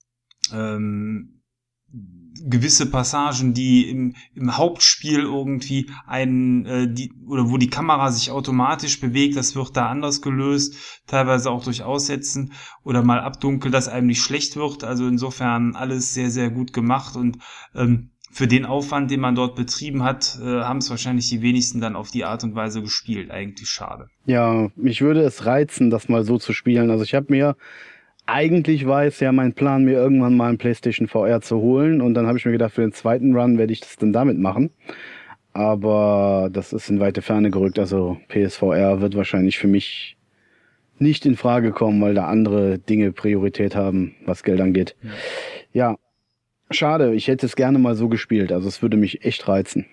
gewisse Passagen, die im Hauptspiel irgendwie wo die Kamera sich automatisch bewegt, das wird da anders gelöst, teilweise auch durch Aussetzen oder mal abdunkeln, dass einem nicht schlecht wird. Also insofern alles sehr, sehr gut gemacht und für den Aufwand, den man dort betrieben hat, haben es wahrscheinlich die wenigsten dann auf die Art und Weise gespielt. Eigentlich schade. Ja, mich würde es reizen, das mal so zu spielen. Also eigentlich war es ja mein Plan, mir irgendwann mal ein PlayStation VR zu holen. Und dann habe ich mir gedacht, für den zweiten Run werde ich das dann damit machen. Aber das ist in weite Ferne gerückt. Also PSVR wird wahrscheinlich für mich nicht in Frage kommen, weil da andere Dinge Priorität haben, was Geld angeht. Ja, schade. Ich hätte es gerne mal so gespielt. Also es würde mich echt reizen.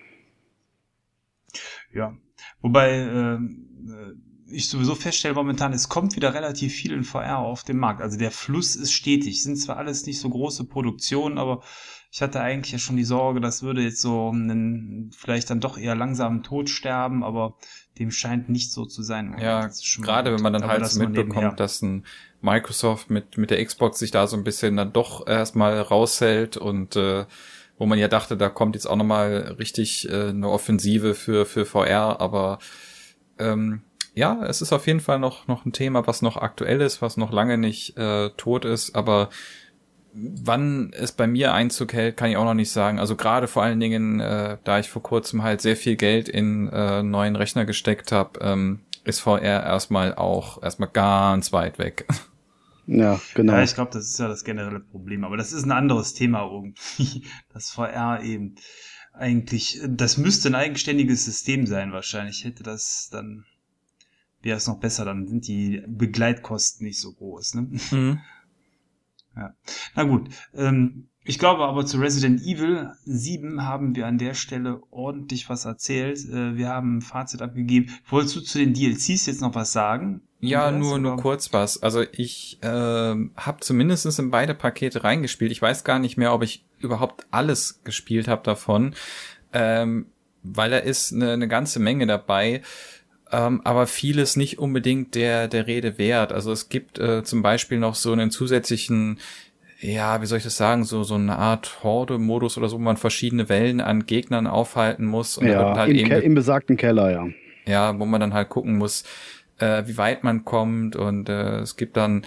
Ja, wobei ich sowieso feststelle momentan, es kommt wieder relativ viel in VR auf den Markt. Also der Fluss ist stetig. Sind zwar alles nicht so große Produktionen, aber ich hatte eigentlich ja schon die Sorge, das würde jetzt so vielleicht dann doch eher langsamen Tod sterben, aber dem scheint nicht so zu sein. Ja, gerade wenn man dann halt so mitbekommt, dass ein Microsoft mit der Xbox sich da so ein bisschen dann doch erstmal raushält und wo man ja dachte, da kommt jetzt auch nochmal richtig eine Offensive für VR, aber ja, es ist auf jeden Fall noch ein Thema, was noch aktuell ist, was noch lange nicht tot ist, aber wann es bei mir Einzug hält, kann ich auch noch nicht sagen. Also gerade vor allen Dingen, da ich vor kurzem halt sehr viel Geld in neuen Rechner gesteckt habe, ist VR erstmal ganz weit weg. Ja, genau. Ja, ich glaube, das ist ja das generelle Problem, aber das ist ein anderes Thema irgendwie. Das VR eben eigentlich, das müsste ein eigenständiges System sein wahrscheinlich. Hätte das dann, wäre es noch besser, dann sind die Begleitkosten nicht so groß, ne? Mhm. Ja. Na gut, ich glaube aber zu Resident Evil 7 haben wir an der Stelle ordentlich was erzählt. Wir haben ein Fazit abgegeben. Wolltest du zu den DLCs jetzt noch was sagen? Ja, nur kurz was. Also ich habe zumindest in beide Pakete reingespielt. Ich weiß gar nicht mehr, ob ich überhaupt alles gespielt habe davon, weil da ist eine ganze Menge dabei. Aber vieles nicht unbedingt der Rede wert. Also es gibt zum Beispiel noch so einen zusätzlichen, ja, wie soll ich das sagen, so eine Art Horde-Modus oder so, wo man verschiedene Wellen an Gegnern aufhalten muss. Und ja, halt im besagten Keller, ja. Ja, wo man dann halt gucken muss, wie weit man kommt. Und es gibt dann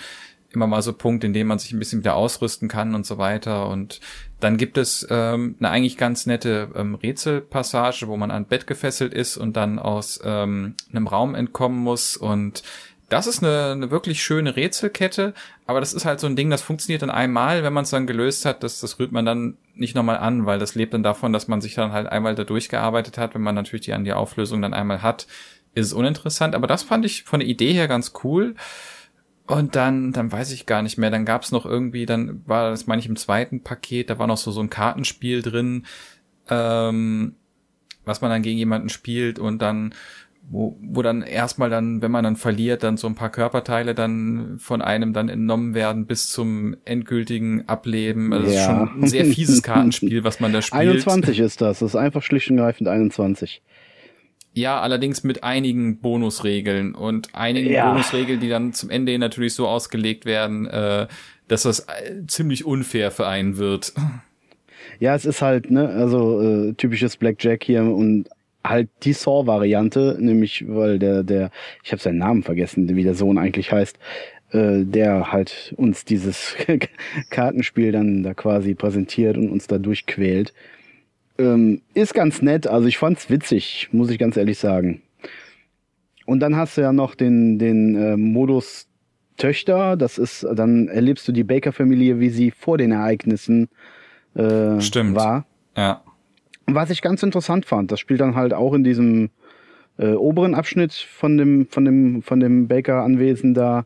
immer mal so Punkte, in denen man sich ein bisschen wieder ausrüsten kann und so weiter. Und dann gibt es eine eigentlich ganz nette Rätselpassage, wo man an Bett gefesselt ist und dann aus einem Raum entkommen muss. Und das ist eine wirklich schöne Rätselkette, aber das ist halt so ein Ding, das funktioniert dann einmal, wenn man es dann gelöst hat, das rührt man dann nicht nochmal an, weil das lebt dann davon, dass man sich dann halt einmal da durchgearbeitet hat. Wenn man natürlich die Auflösung dann einmal hat, ist es uninteressant. Aber das fand ich von der Idee her ganz cool. Und dann weiß ich gar nicht mehr, dann gab's noch irgendwie, dann war das, meine ich, im zweiten Paket, da war noch so ein Kartenspiel drin, was man dann gegen jemanden spielt und dann wo dann erstmal dann, wenn man dann verliert, dann so ein paar Körperteile dann von einem dann entnommen werden bis zum endgültigen Ableben. Also das ist schon ein sehr fieses Kartenspiel, was man da spielt. 21 ist das ist einfach schlicht und greifend 21. Ja, allerdings mit einigen Bonusregeln und einigen Bonusregeln, die dann zum Ende natürlich so ausgelegt werden, dass das ziemlich unfair für einen wird. Ja, es ist halt, ne, also typisches Blackjack hier und halt die Saw-Variante, nämlich weil der ich habe seinen Namen vergessen, wie der Sohn eigentlich heißt, der halt uns dieses Kartenspiel dann da quasi präsentiert und uns da durchquält. Ist ganz nett, also ich fand's witzig, muss ich ganz ehrlich sagen. Und dann hast du ja noch den Modus Töchter, das ist, dann erlebst du die Baker-Familie, wie sie vor den Ereignissen war. Ja. Was ich ganz interessant fand, das spielt dann halt auch in diesem oberen Abschnitt von dem Baker-Anwesen da.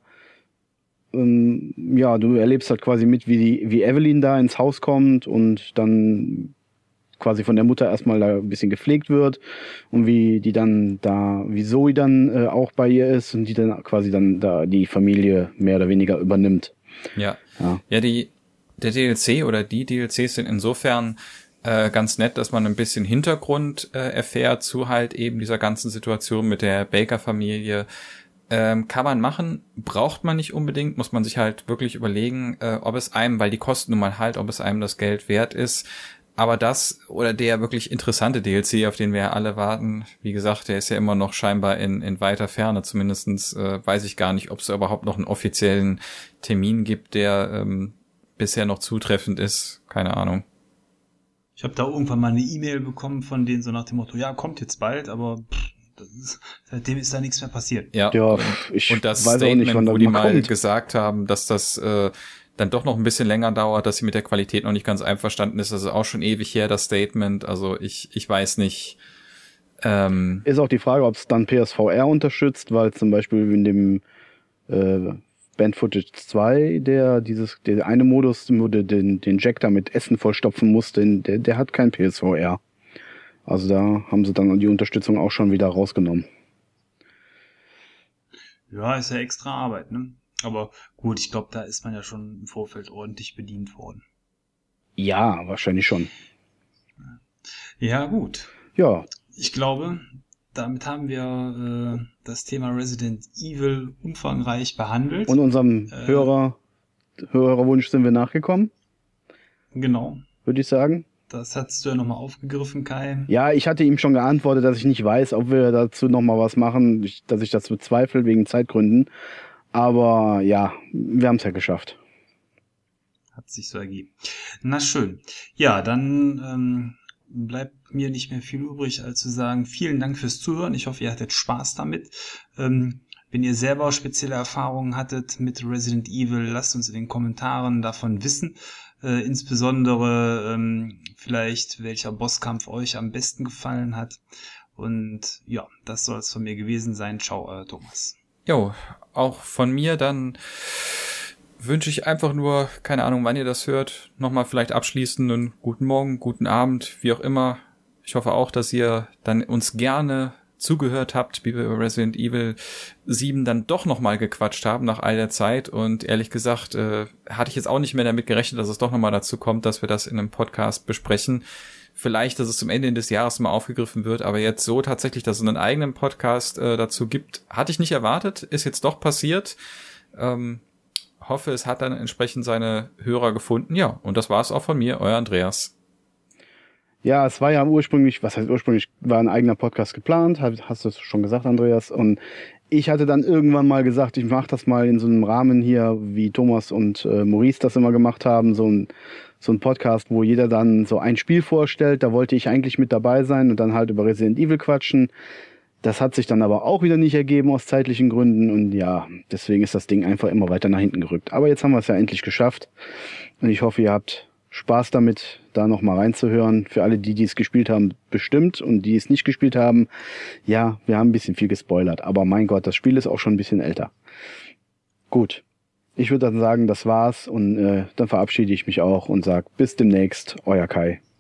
Ja, du erlebst halt quasi mit, wie Evelyn da ins Haus kommt und dann quasi von der Mutter erstmal da ein bisschen gepflegt wird und wie Zoe dann auch bei ihr ist und die dann quasi dann da die Familie mehr oder weniger übernimmt. Ja, der DLC oder die DLCs sind insofern ganz nett, dass man ein bisschen Hintergrund erfährt zu halt eben dieser ganzen Situation mit der Baker-Familie. Kann man machen, braucht man nicht unbedingt, muss man sich halt wirklich überlegen, ob es einem, weil die kosten nun mal halt, ob es einem das Geld wert ist. Aber das oder der wirklich interessante DLC, auf den wir ja alle warten, wie gesagt, der ist ja immer noch scheinbar in weiter Ferne. Zumindestens weiß ich gar nicht, ob es überhaupt noch einen offiziellen Termin gibt, der bisher noch zutreffend ist. Keine Ahnung. Ich habe da irgendwann mal eine E-Mail bekommen von denen so nach dem Motto, ja, kommt jetzt bald, aber seitdem ist da nichts mehr passiert. Ja, und das weiß Statement, auch nicht, wo die mal gesagt haben, dass das dann doch noch ein bisschen länger dauert, dass sie mit der Qualität noch nicht ganz einverstanden ist. Das ist auch schon ewig her, das Statement. Also ich weiß nicht. Ist auch die Frage, ob es dann PSVR unterstützt, weil zum Beispiel in dem Band Footage 2, der eine Modus, wo du den Jack da mit Essen vollstopfen musst, der hat kein PSVR. Also da haben sie dann die Unterstützung auch schon wieder rausgenommen. Ja, ist ja extra Arbeit, ne? Aber gut, ich glaube, da ist man ja schon im Vorfeld ordentlich bedient worden. Ja, wahrscheinlich schon. Ja, gut. Ja. Ich glaube, damit haben wir das Thema Resident Evil umfangreich behandelt. Und unserem Hörerwunsch sind wir nachgekommen. Genau. Würde ich sagen. Das hattest du ja nochmal aufgegriffen, Kai. Ja, ich hatte ihm schon geantwortet, dass ich nicht weiß, ob wir dazu nochmal was machen, dass ich das bezweifle wegen Zeitgründen. Aber ja, wir haben es ja geschafft. Hat sich so ergeben. Na schön. Ja, dann bleibt mir nicht mehr viel übrig, als zu sagen, vielen Dank fürs Zuhören. Ich hoffe, ihr hattet Spaß damit. Wenn ihr selber spezielle Erfahrungen hattet mit Resident Evil, lasst uns in den Kommentaren davon wissen. Insbesondere vielleicht, welcher Bosskampf euch am besten gefallen hat. Und ja, das soll es von mir gewesen sein. Ciao, euer Thomas. Jo, auch von mir dann wünsche ich einfach nur, keine Ahnung, wann ihr das hört, nochmal vielleicht abschließend einen guten Morgen, guten Abend, wie auch immer. Ich hoffe auch, dass ihr dann uns gerne zugehört habt, wie wir über Resident Evil 7 dann doch nochmal gequatscht haben nach all der Zeit. Und ehrlich gesagt, hatte ich jetzt auch nicht mehr damit gerechnet, dass es doch nochmal dazu kommt, dass wir das in einem Podcast besprechen. Vielleicht, dass es zum Ende des Jahres mal aufgegriffen wird, aber jetzt so tatsächlich, dass es einen eigenen Podcast dazu gibt, hatte ich nicht erwartet, ist jetzt doch passiert. Hoffe, es hat dann entsprechend seine Hörer gefunden. Ja, und das war es auch von mir, euer Andreas. Ja, es war ja ursprünglich, war ein eigener Podcast geplant, hast du schon gesagt, Andreas, und ich hatte dann irgendwann mal gesagt, ich mache das mal in so einem Rahmen hier, wie Thomas und Maurice das immer gemacht haben, so ein Podcast, wo jeder dann so ein Spiel vorstellt. Da wollte ich eigentlich mit dabei sein und dann halt über Resident Evil quatschen. Das hat sich dann aber auch wieder nicht ergeben aus zeitlichen Gründen und ja, deswegen ist das Ding einfach immer weiter nach hinten gerückt. Aber jetzt haben wir es ja endlich geschafft und ich hoffe, ihr habt Spaß damit, da nochmal reinzuhören. Für alle, die es gespielt haben, bestimmt, und die es nicht gespielt haben, ja, wir haben ein bisschen viel gespoilert, aber mein Gott, das Spiel ist auch schon ein bisschen älter. Gut, ich würde dann sagen, das war's und dann verabschiede ich mich auch und sage bis demnächst, euer Kai.